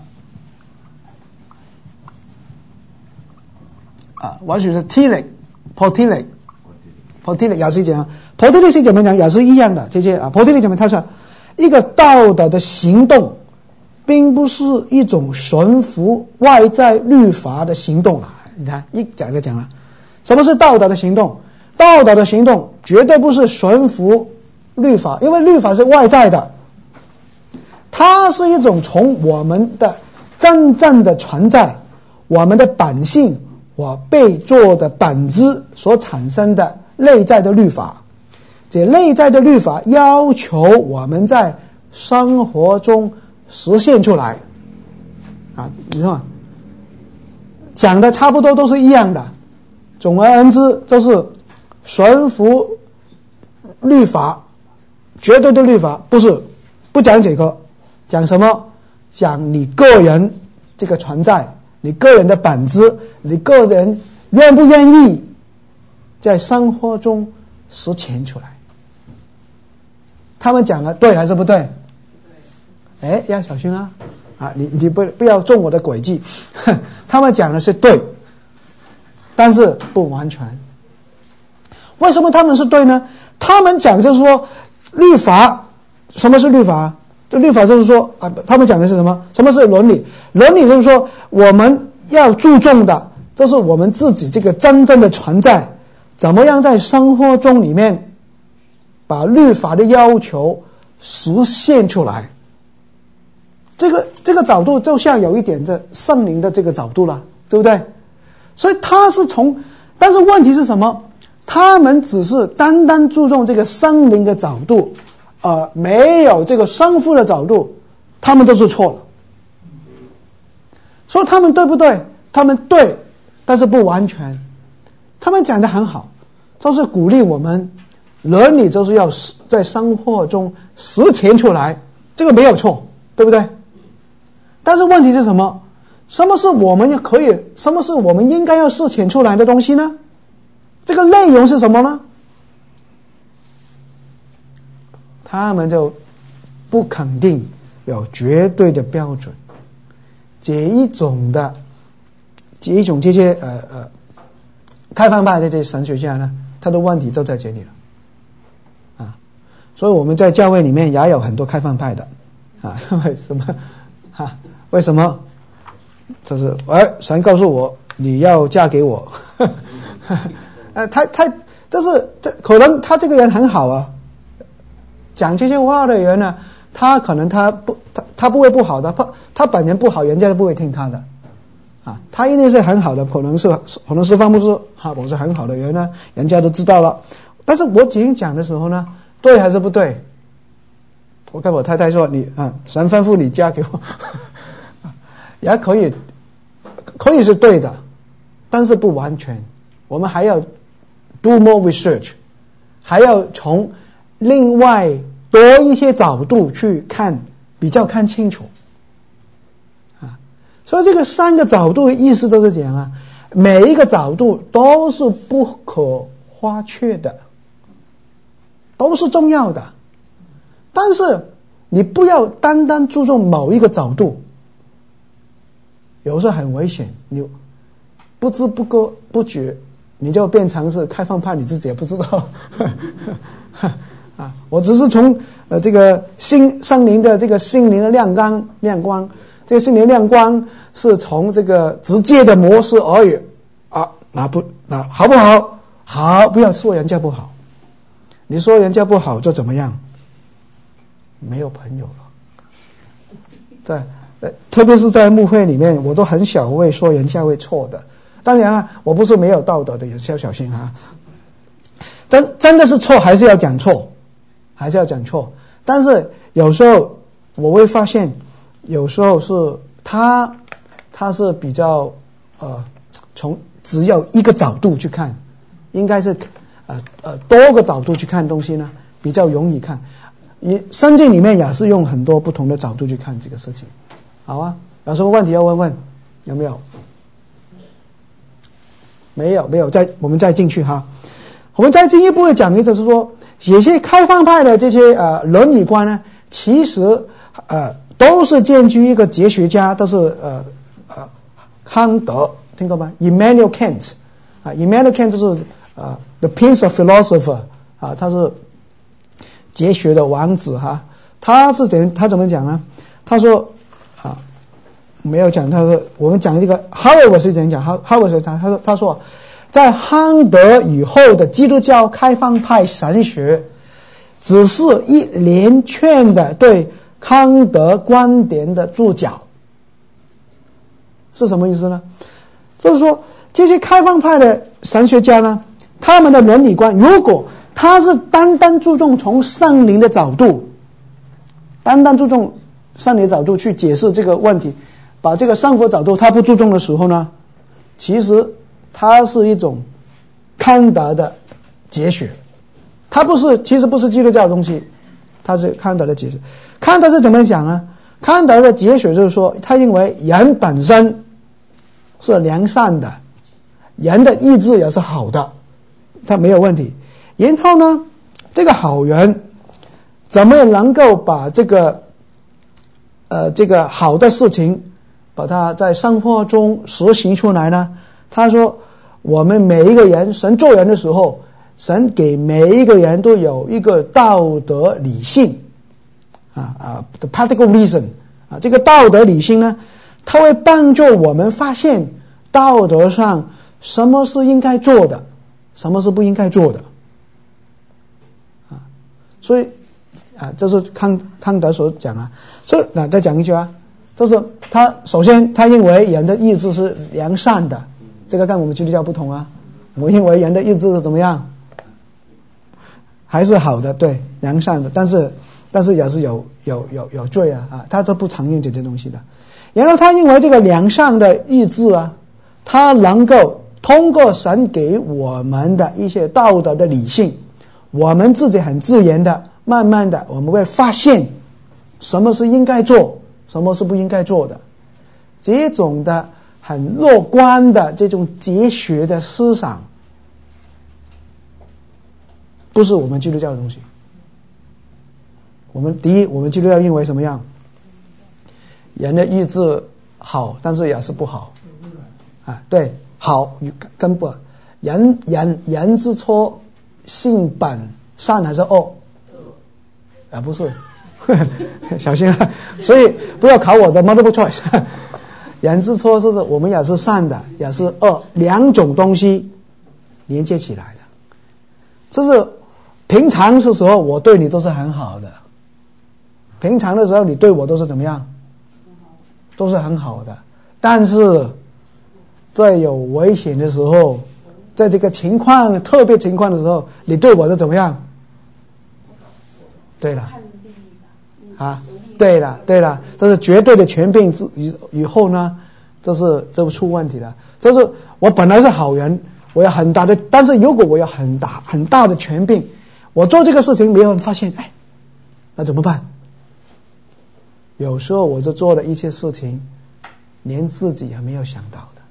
啊，我是 Tillich、Portillich、Portillich 也是这样 ，Portillich 是怎么讲？也是一样的。这些啊 ，Portillich 怎么？他说，一个道德的行动，并不是一种顺服外在律法的行动啊。你看，一讲就讲了，什么是道德的行动？道德的行动绝对不是顺服律法，因为律法是外在的，它是一种从我们的真正的存在、我们的本性、我被做的本质所产生的内在的律法。这内在的律法要求我们在生活中实现出来啊，你看讲的差不多都是一样的。总而言之，就是顺服律法，绝对的律法，不是不讲这个，讲什么？讲你个人这个存在，你个人的本质，你个人愿不愿意在生活中实践出来？他们讲的对还是不对？哎，要小心啊！啊，你你不不要中我的诡计。他们讲的是对，但是不完全。为什么他们是对呢？他们讲就是说，律法，什么是律法？这律法就是说啊，他们讲的是什么？什么是伦理？伦理就是说，我们要注重的，这是我们自己这个真正的存在，怎么样在生活中里面把律法的要求实现出来。这个这个角度就像有一点这圣灵的这个角度了，对不对？所以他是从，但是问题是什么？他们只是单单注重这个圣灵的角度，呃，没有这个生父的角度，他们都是错了。所以他们对不对？他们对，但是不完全。他们讲得很好，就是鼓励我们伦理就是要在生活中实践出来，这个没有错，对不对？但是问题是什么？什么是我们可以，什么是我们应该要实践出来的东西呢？这个内容是什么呢？他们就不肯定有绝对的标准。这一种的，这一种这些呃呃开放派的这些神学家呢，他的问题就在这里了啊。所以我们在教会里面也有很多开放派的啊，为什么啊？为什么？就是哎，神告诉我你要嫁给我。呃，他他这是这可能他这个人很好啊，讲这些话的人呢，他可能他不他他不会不好的，他他本人不好，人家就不会听他的，啊，他一定是很好的，可能是可能是方牧师哈，我是很好的人呢，人家都知道了。但是我今天讲的时候呢，对还是不对？我跟我太太说，你啊，神吩咐你嫁给我，也可以，可以是对的，但是不完全，我们还要do more research， 还要从另外多一些角度去看，比较看清楚啊。所以这个三个角度的意思都是这样啊，每一个角度都是不可或缺的，都是重要的，但是你不要单单注重某一个角度，有时候很危险，你不知不觉不觉你就变成是开放派，你自己也不知道。啊，我只是从呃这个心圣灵的这个心灵的亮光亮光，这个心灵亮光是从这个直接的模式而已啊，那不那好不好？好，不要说人家不好，你说人家不好就怎么样？没有朋友了。对，呃，特别是在牧会里面，我都很少会说人家会错的。当然啊，我不是没有道德的人，要小心啊。 真真的是错，还是要讲错，还是要讲错。但是有时候我会发现，有时候是他他是比较呃，从只有一个角度去看，应该是呃呃多个角度去看东西呢，比较容易看。你圣经里面也是用很多不同的角度去看这个事情。好啊，有什么问题要问问？有没有？没有，没有。再我们再进去哈。我们再进一步的讲，就是说，有些开放派的这些呃伦理观呢，其实呃都是建基于一个哲学家，都是呃呃康德，听过吗 ？Immanuel Kant 啊 ，Immanuel Kant 就是呃 The Prince of Philosopher 啊，他是哲学的王子哈。他是怎他怎么讲呢？他说啊，没有讲，他说我们讲这个 Howard 是怎样讲 ？Howard 是他他说他说。在康德以后的基督教开放派神学，只是一连串的对康德观点的注脚，是什么意思呢？就是说，这些开放派的神学家呢，他们的伦理观，如果他是单单注重从圣灵的角度，单单注重圣灵的角度去解释这个问题，把这个生活角度他不注重的时候呢，其实它是一种康德的哲学，它不是，其实不是基督教的东西，它是康德的哲学。康德是怎么讲呢？康德的哲学就是说，他认为人本身是良善的，人的意志也是好的，他没有问题。然后呢，这个好人怎么能够把这个呃这个好的事情，把它在生活中实行出来呢？他说，我们每一个人，神做人的时候，神给每一个人都有一个道德理性，啊啊 ，the practical reason 啊，这个道德理性呢，它会帮助我们发现道德上什么是应该做的，什么是不应该做的，啊，所以啊，这是康康德所讲啊。所以那再讲一句啊，就是他首先他认为人的意志是良善的。这个跟我们基督教不同啊，我认为人的意志是怎么样，还是好的，对，良善的，但是但是也是有有有有罪啊啊，他都不承认这些东西的。然后他认为这个良善的意志啊，他能够通过神给我们的一些道德的理性，我们自己很自然的，慢慢的我们会发现什么是应该做，什么是不应该做的，这种的很乐观的这种哲学的思想，不是我们基督教的东西。我们第一，我们基督教认为什么样？人的意志好，但是也是不好。啊，对，好根本，人人人之初性本善还是恶？啊，不是，小心啊！所以不要考我的 multiple choice。人之初是我们也是善的，也是恶，两种东西连接起来的。这是平常的时候我对你都是很好的，平常的时候你对我都是怎么样？都是很好的。但是在有危险的时候，在这个情况特别情况的时候，你对我是怎么样？对了，啊，对了，对了，这是绝对的权柄之以以后呢，这是这不出问题了。这是我本来是好人，我有很大的，但是如果我有很大很大的权柄，我做这个事情没有人发现，哎，那怎么办？有时候我就做了一些事情，连自己也没有想到的。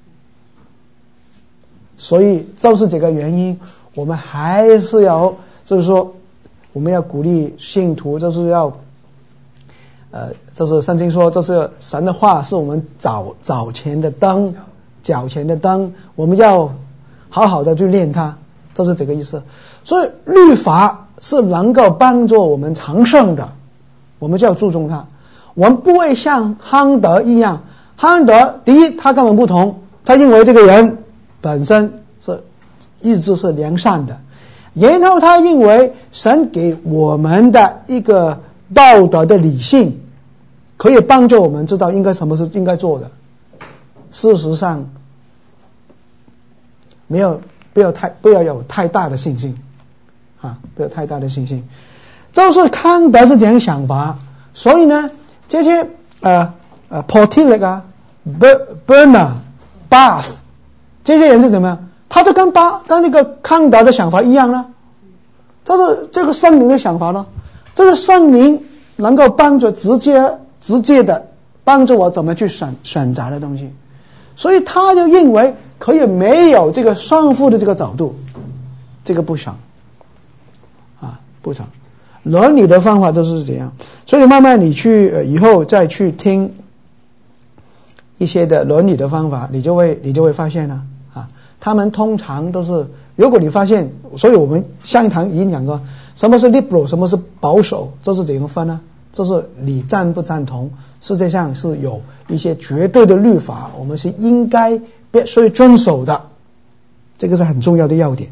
所以就是这个原因，我们还是要，就是说，我们要鼓励信徒，就是要，呃，就是圣经说，就是神的话是我们早早前的灯，脚前的灯，我们要好好的去练它，就是这个意思。所以律法是能够帮助我们长胜的，我们就要注重它。我们不会像康德一样，康德第一他根本不同，他认为这个人本身是意志是良善的，然后他认为神给我们的一个道德的理性可以帮助我们知道应该什么是应该做的。事实上没有不要太不要有太大的信心， 啊，不要太大的信心。就是康德是这样想法，所以呢，这些呃呃 Portilik 啊 Bernard、Barth 这些人是怎么样？他就跟巴跟那个康德的想法一样了，这是这个圣灵的想法了，这个圣灵能够帮助直接直接的帮助我怎么去选选择的东西，所以他就认为可以没有这个胜负的这个角度，这个不成啊，不成。伦理的方法就是这样，所以慢慢你去、呃、以后再去听一些的伦理的方法，你就会你就会发现了啊，他们通常都是，如果你发现，所以我们上一堂已经讲过，什么是 liberal， 什么是保守，这是怎样分呢？就是你赞不赞同世界上是有一些绝对的律法，我们是应该必须遵守的，这个是很重要的要点。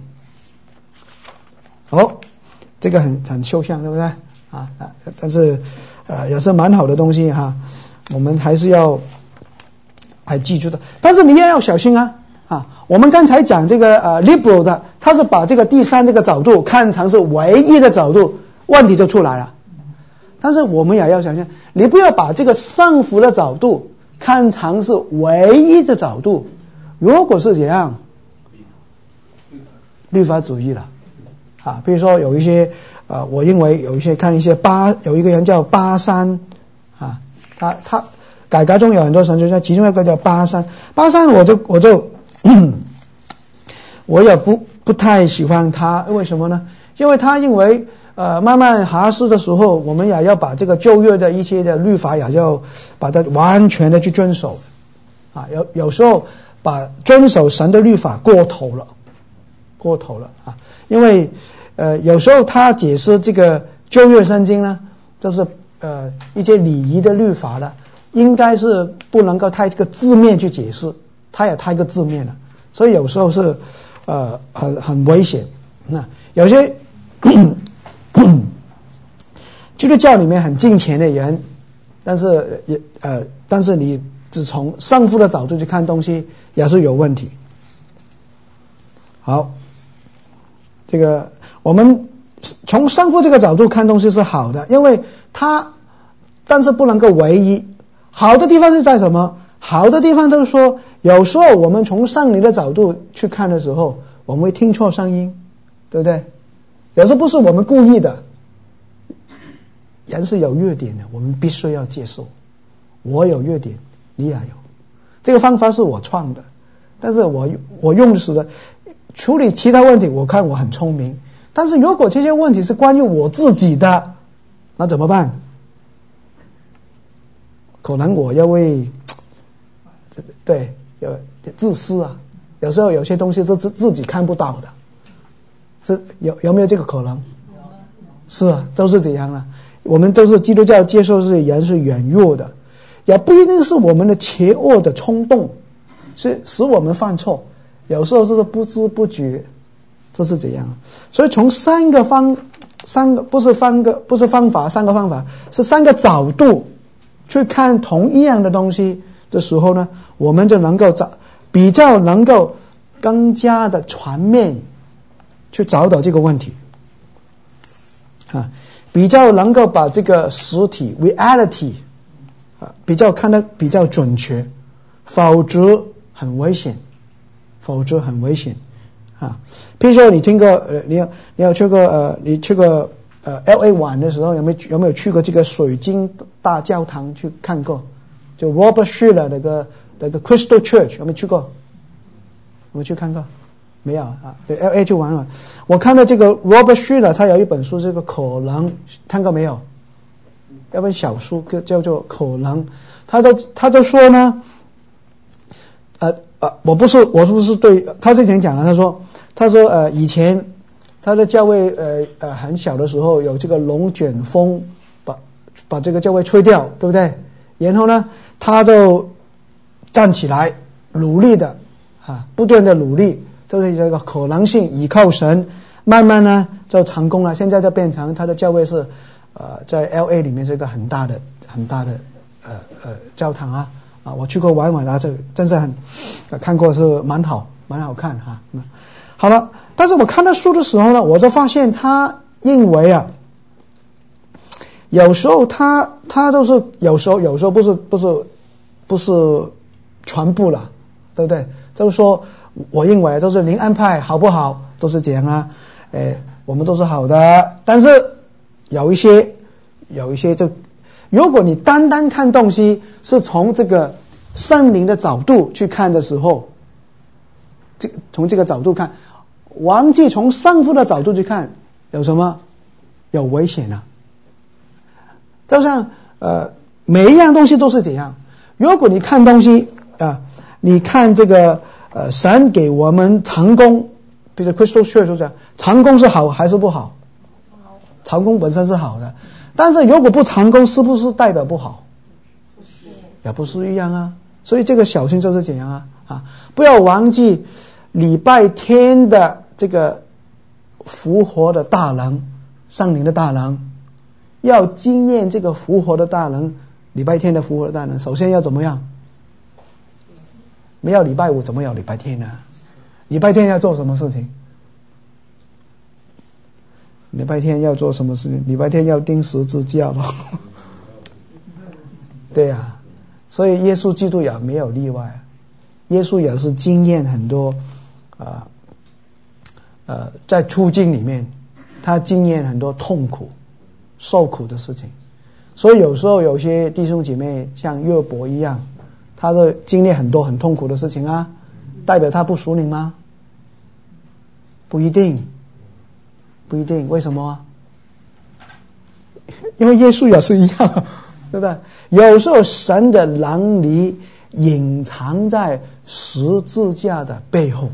好，这个很很抽象，对不对？啊啊，但是呃也是蛮好的东西哈，我们还是要还记住的。但是你也要小心啊啊！我们刚才讲这个呃 liberal 的，他是把这个第三这个角度看成是唯一的角度，问题就出来了。但是我们也要想想，你不要把这个胜负的角度看成是唯一的角度。如果是这样，律法主义了啊。比如说有一些呃，我认为有一些看一些巴，有一个人叫巴山啊，他他改革中有很多神学家，其中一个叫巴山。巴山我就我就我也不不太喜欢他，为什么呢？因为他认为呃，慢慢哈斯的时候，我们也要把这个旧约的一些的律法，也要把它完全的去遵守，啊，有有时候把遵守神的律法过头了，过头了啊，因为呃，有时候他解释这个旧约圣经呢，就是呃一些礼仪的律法呢，应该是不能够太这个字面去解释，他也太个字面了，所以有时候是呃很很危险。那有些基督教里面很敬虔的人，但是也呃，但是你只从胜负的角度去看东西，也是有问题。好，这个我们从胜负这个角度看东西是好的，因为它，但是不能够唯一。好的地方是在什么？好的地方就是说，有时候我们从圣灵的角度去看的时候，我们会听错声音，对不对？有时候不是我们故意的。人是有弱点的，我们必须要接受。我有弱点，你也有。这个方法是我创的，但是我我用的是处理其他问题，我看我很聪明。但是如果这些问题是关于我自己的，那怎么办？可能我要为对有自私啊，有时候有些东西是自自己看不到的，是有有没有这个可能？是啊，都是这样啊。我们都是基督教接受是人是软弱的，也不一定是我们的邪恶的冲动是使我们犯错，有时候是不知不觉，这是这样。所以从三个方三个不是三个不是方法三个方法是三个角度去看同一样的东西的时候呢，我们就能够找比较能够更加的全面去找到这个问题啊，比较能够把这个实体 reality 啊比较看得比较准确，否则很危险，否则很危险啊。譬如说你听过呃你有你有去过呃你去过呃 L A 玩的时候，有没有有没有去过这个水晶大教堂去看过？就 Robert Schuller 那个那个 Crystal Church 有没有去过？有没有去看过？没有啊，对 L A 去玩了。我看到这个 Robert Schuller 他有一本书，这个可能看过没有？有本小书叫做可能，他就他就说呢，呃呃，我不是我是不是对他之前讲啊，他说他说呃以前他的教会呃呃很小的时候有这个龙卷风把把这个教会吹掉，对不对？然后呢，他就站起来，努力的啊，不断的努力。就是这个可能性，倚靠神，慢慢呢就成功了。现在就变成他的教会是，呃，在 L A 里面是一个很大的、很大的呃呃教堂啊啊！我去过玩玩啊，这真是很、呃、看过是蛮好、蛮好看哈、啊。好了， 但是我看到书的时候呢，我就发现他认为啊，有时候他他都是有时候有时候不是不是不是全部了，对不对？就是说，我认为就是您安排好不好都是这样啊，诶，我们都是好的，但是有一些有一些就，如果你单单看东西是从这个圣灵的角度去看的时候，这从这个角度看，忘记从圣父的角度去看，有什么？有危险啊！就像呃，每一样东西都是这样。如果你看东西啊、呃，你看这个呃，神给我们成功，比如 Crystal Church 就讲，成功是好还是不好？成功本身是好的，但是如果不成功，是不是代表不好？ 不是， 也不是一样啊。所以这个小心就是怎样啊啊！不要忘记礼拜天的这个复活的大能，圣灵的大能，要经验这个复活的大能，礼拜天的复活的大能，首先要怎么样？没有礼拜五怎么有礼拜天呢？礼拜天要做什么事情？礼拜天要做什么事情？礼拜天要钉十字架了。对呀、啊，所以耶稣基督也没有例外，耶稣也是经验很多，呃，呃，在出境里面，他经验很多痛苦、受苦的事情，所以有时候有些弟兄姐妹像约伯一样，他的经历很多很痛苦的事情啊，代表他不属灵吗？不一定，不一定。为什么啊？因为耶稣也是一样，对不对？有时候神的能力隐藏在十字架的背后，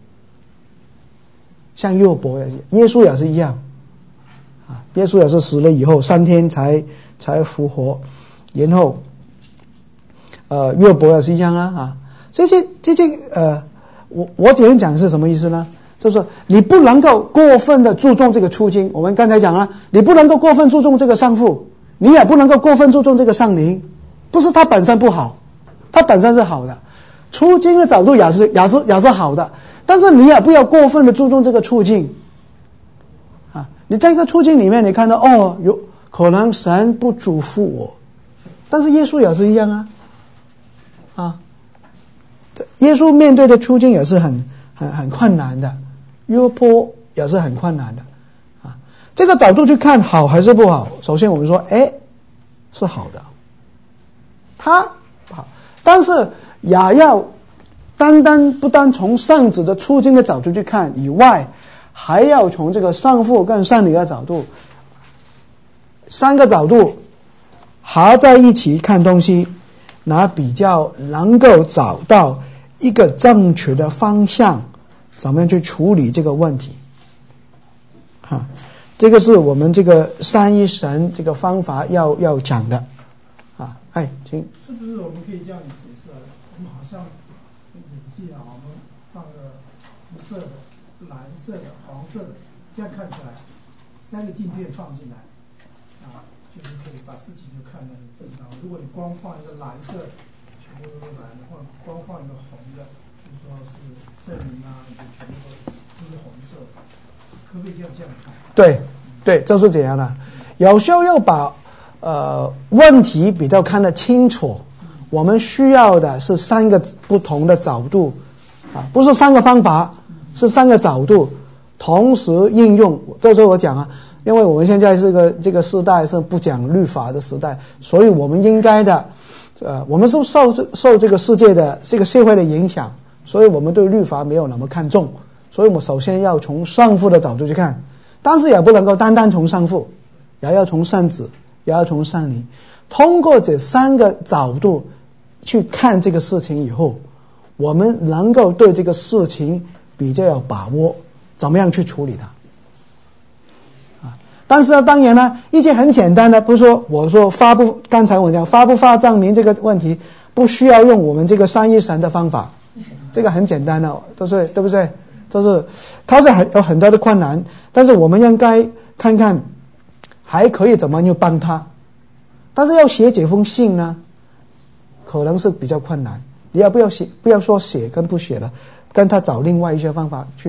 像约伯也是，耶稣也是一样啊。耶稣也是死了以后三天才才复活，然后呃，约伯也是一样啊啊。这些这些呃，我我简单讲是什么意思呢？就是你不能够过分的注重这个出经，我们刚才讲了，你不能够过分注重这个圣父，你也不能够过分注重这个圣灵，不是它本身不好，它本身是好的，出经的角度也是也是也是好的，但是你也不要过分的注重这个出经啊。你在这个出经里面，你看到哦，有可能神不嘱咐我，但是耶稣也是一样啊啊，耶稣面对的出经也是很很很困难的。约伯也是很困难的啊，这个角度去看好还是不好？首先我们说，哎，是好的，他好，但是也要单单不单从圣子的出经的角度去看以外，还要从这个圣父跟圣灵的角度，三个角度合在一起看东西，那比较能够找到一个正确的方向。怎么样去处理这个问题？哈，这个是我们这个三一神这个方法要要讲的，啊，哎，请。 是不是我们可以这样解释啊？我们好像眼镜啊，我们放个红色的、蓝色的、黄色的，这样看起来，三个镜片放进来，啊，就是可以把事情就看得很正常。如果你光放一个蓝色，全部都是蓝的，或光放一个红的，就说是圣灵啊，就全部都都是红色，可不可以这样这样看？ 对，对，就是这样的。有时候要把呃问题比较看得清楚，我们需要的是三个不同的角度啊，不是三个方法，是三个角度同时应用。这时候我讲啊，因为我们现在这个这个时代是不讲律法的时代，所以我们应该的，呃，我们是受受这个世界的这个社会的影响。所以我们对律法没有那么看重，所以我们首先要从圣父的角度去看，但是也不能够单单从圣父，也要从圣子，也要从圣灵，通过这三个角度去看这个事情以后，我们能够对这个事情比较有把握，怎么样去处理它啊？但是当然呢，一些很简单的，不是说我说发布，刚才我讲发不发证明这个问题，不需要用我们这个三一神的方法。这个很简单的，都是对不对？都是，它是很有很多的困难，但是我们应该看看还可以怎么样帮他。但是要写这封信呢，可能是比较困难。你要不要写？不要说写跟不写了，跟他找另外一些方法去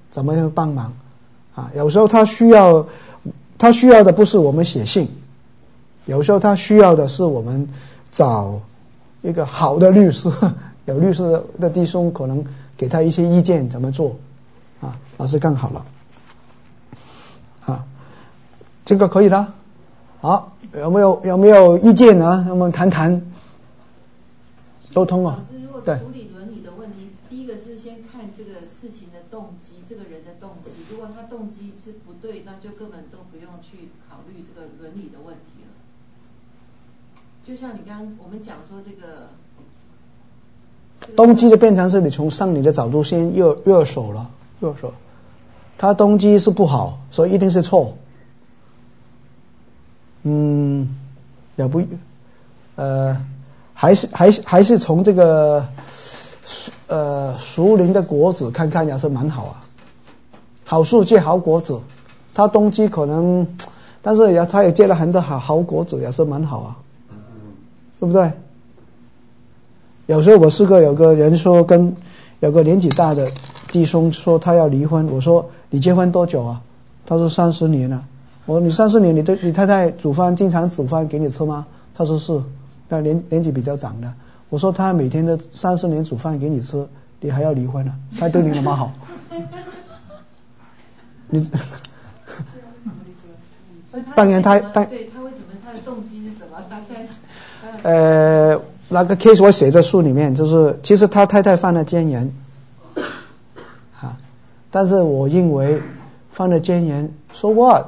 怎么样帮忙啊？有时候他需要，他需要的不是我们写信，有时候他需要的是我们找一个好的律师，有律师的弟兄可能给他一些意见怎么做啊，老师更好了啊，这个可以了。好，有没有有没有意见啊？我们谈谈沟通啊。 老师，如果对。 处理伦理的问题，第一个是先看这个事情的动机，这个人的动机。如果他动机是不对，那就根本都不用去考虑这个伦理的问题了。就像你刚刚我们讲说这个。 动机就变成是你从上你的角度先入入手了，入手，他动机是不好，所以一定是错。嗯，也不，呃，还是还是还是从这个，呃，熟龄的果子看看也是蛮好啊。好树结好果子，他动机可能，但是也他也结了很多好好果子，也是蛮好啊，对不对？有时候我试过，有个人说跟有个年纪大的弟兄说他要离婚，我说你结婚多久啊？他说三十年了。我说你三十年，你对你太太煮饭经常煮饭给你吃吗？他说是，但年年纪比较长的。我说他每天都三十年煮饭给你吃，你还要离婚啊？他对你那么好，你当然他当对他为什么他的动机是什么？他在呃。那个 case 我写在书里面，就是其实他太太犯了奸淫，啊，但是我认为犯了奸淫 ，so what？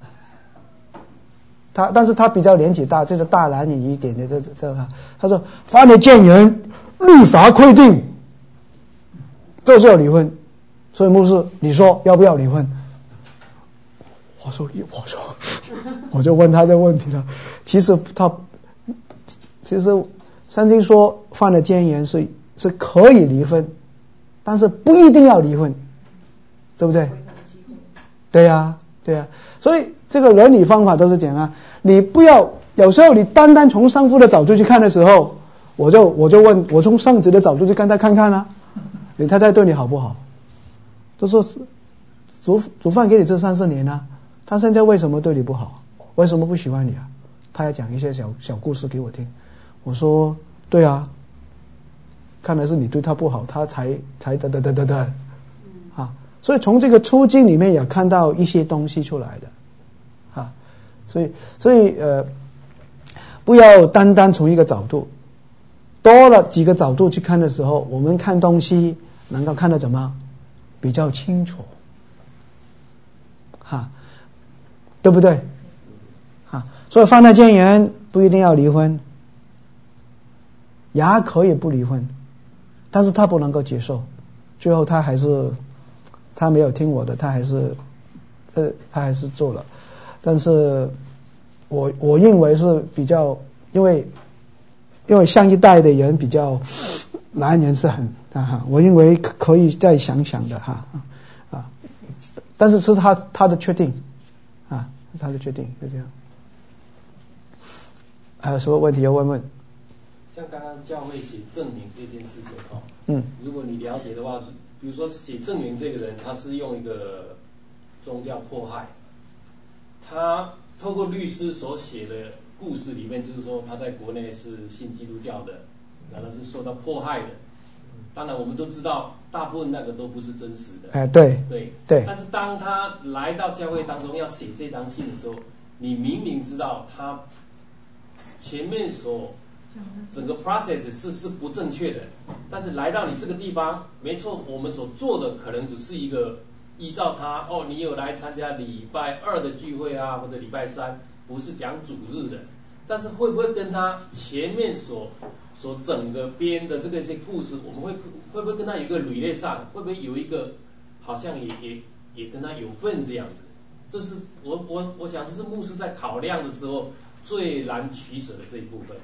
他但是他比较年纪大，就是大男人一点的这这个，他说犯了奸淫，律法规定就是要离婚，所以牧师你说要不要离婚？我说我说我就问他这个问题了，其实他其实。圣经说犯了奸淫是是可以离婚，但是不一定要离婚，对不对？对呀、啊，对呀、啊。所以这个伦理方法都是讲啊，你不要有时候你单单从丈夫的角度去看的时候，我就我就问我从圣子的角度去看他看看啊，你太太对你好不好？就说煮煮饭给你吃三四年啊，他现在为什么对你不好？为什么不喜欢你啊？他要讲一些小小故事给我听。我说对啊，看来是你对他不好，他才才得得得得得啊，所以从这个处境里面也看到一些东西出来的啊，所以所以呃，不要单单从一个角度，多了几个角度去看的时候，我们看东西能够看得怎么比较清楚，哈、啊，对不对？啊，所以犯了奸淫不一定要离婚。也可以不离婚，但是他不能够接受，最后他还是他没有听我的，他还是呃他还是做了，但是我我认为是比较，因为因为上一代的人比较男人是很啊，我认为可以再想想的哈啊，但是是他他的决定啊，是他的决定，就这样。还有什么问题要问问？ 像刚刚教会写证明这件事情哈， 嗯， 如果你了解的话，比如说写证明这个人，他是用一个宗教迫害，他透过律师所写的故事里面，就是说他在国内是信基督教的，然后是受到迫害的。当然，我们都知道，大部分那个都不是真实的。 哎、呃，对对对。 但是当他来到教会当中要写这张信的时候，你明明知道他前面所整个 process 是是不正确的，但是来到你这个地方，没错，我们所做的可能只是一个依照他哦，你有来参加礼拜二的聚会啊，或者礼拜三，不是讲主日的，但是会不会跟他前面所所整个编的这个一些故事，我们会会不会跟他有一个履历上，会不会有一个好像也也也跟他有份这样子？这是我我我想这是牧师在考量的时候最难取舍的这一部分。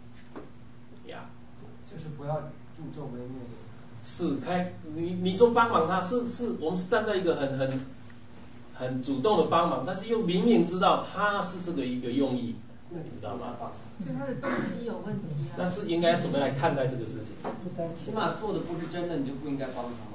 就是不要助纣为虐。 是开你你说帮忙他是是我们是站在一个很很很主动的帮忙，但是又明明知道他是这个一个用意，你知道吗？ 就他的动机有问题啊。 但是应该怎么来看待这个事情？ 起码做的不是真的，你就不应该帮他嘛。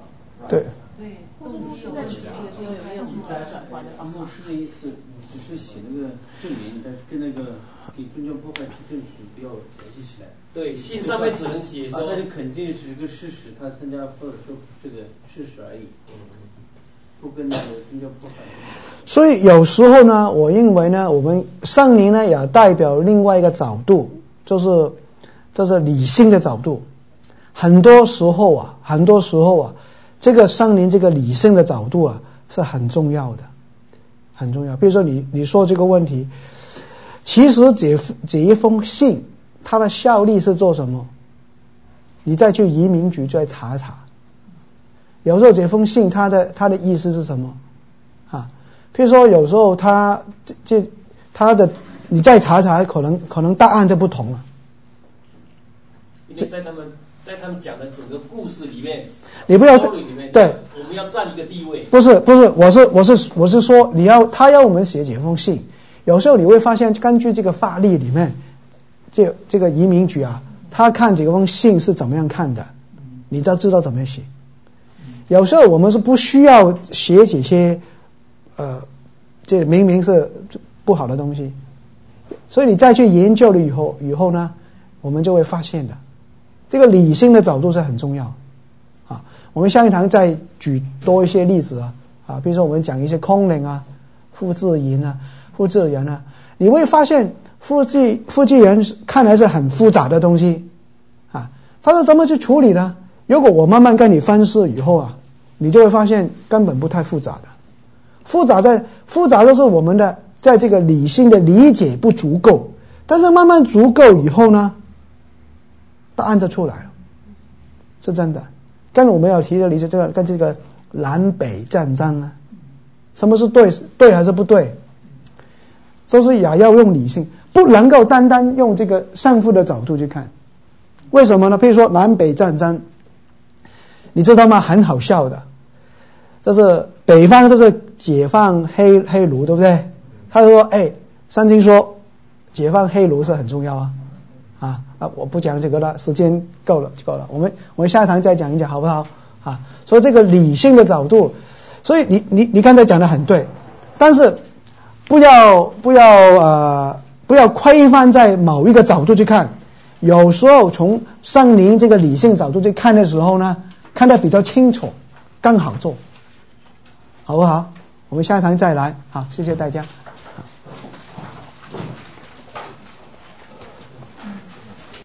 对。 对， 或者是在举例的时候有没有什么转换的方法？ 牧师的意思，你只是写那个证明，但是跟那个给宗教破坏提证书不要联系起来。 对，信上面只能写说， 那就肯定是一个事实，他参加或者说这个事实而已，不跟那个宗教破坏。 所以有时候呢，我认为呢，我们圣灵呢也代表另外一个角度，就是就是理性的角度。很多时候啊，很多时候啊，这个圣灵这个理性的角度啊是很重要的，很重要。比如说你你说这个问题，其实这这一封信它的效力是做什么？你再去移民局再查一查。有时候这封信它的它的意思是什么啊？譬如说有时候它这这它的你再查查，可能可能答案就不同了。 因为在他们在他们讲的整个故事里面， 你不要里面对， 我们要占一个地位。 不是不是，我是我是我是说，你要他要我们写这封信，有时候你会发现，根据这个法律里面，这这个移民局啊，他看这封信是怎么样看的，你就知道怎么写。有时候我们是不需要写这些，呃，这明明是不好的东西，所以你再去研究了以后，以后呢，我们就会发现的，这个理性的角度是很重要，啊，我们下一堂再举多一些例子啊，啊，比如说我们讲一些空灵啊、复制人啊、复制人啊，你会发现复制复制人看来是很复杂的东西，啊，他是怎么去处理呢？如果我慢慢跟你分析以后啊，你就会发现根本不太复杂的，复杂在复杂就是我们的在这个理性的理解不足够，但是慢慢足够以后呢，答案就出来了，是真的。跟我们要提的理解这个跟这个南北战争啊，什么是对对还是不对，就是也要用理性，不能够单单用这个胜负的角度去看。为什么呢？比如说南北战争，你知道吗？很好笑的，就是北方就是解放黑黑奴，对不对？他就说：“哎，圣经说解放黑奴是很重要啊，啊啊！我不讲这个了，时间够了就够了。我们我们下一堂再讲一讲，好不好？啊，所以这个理性的角度，所以你你你刚才讲的很对，但是不要不要呃不要规范在某一个角度去看。有时候从圣灵这个理性角度去看的时候呢，看得比较清楚，更好做，好不好？我们下一堂再来，好，谢谢大家。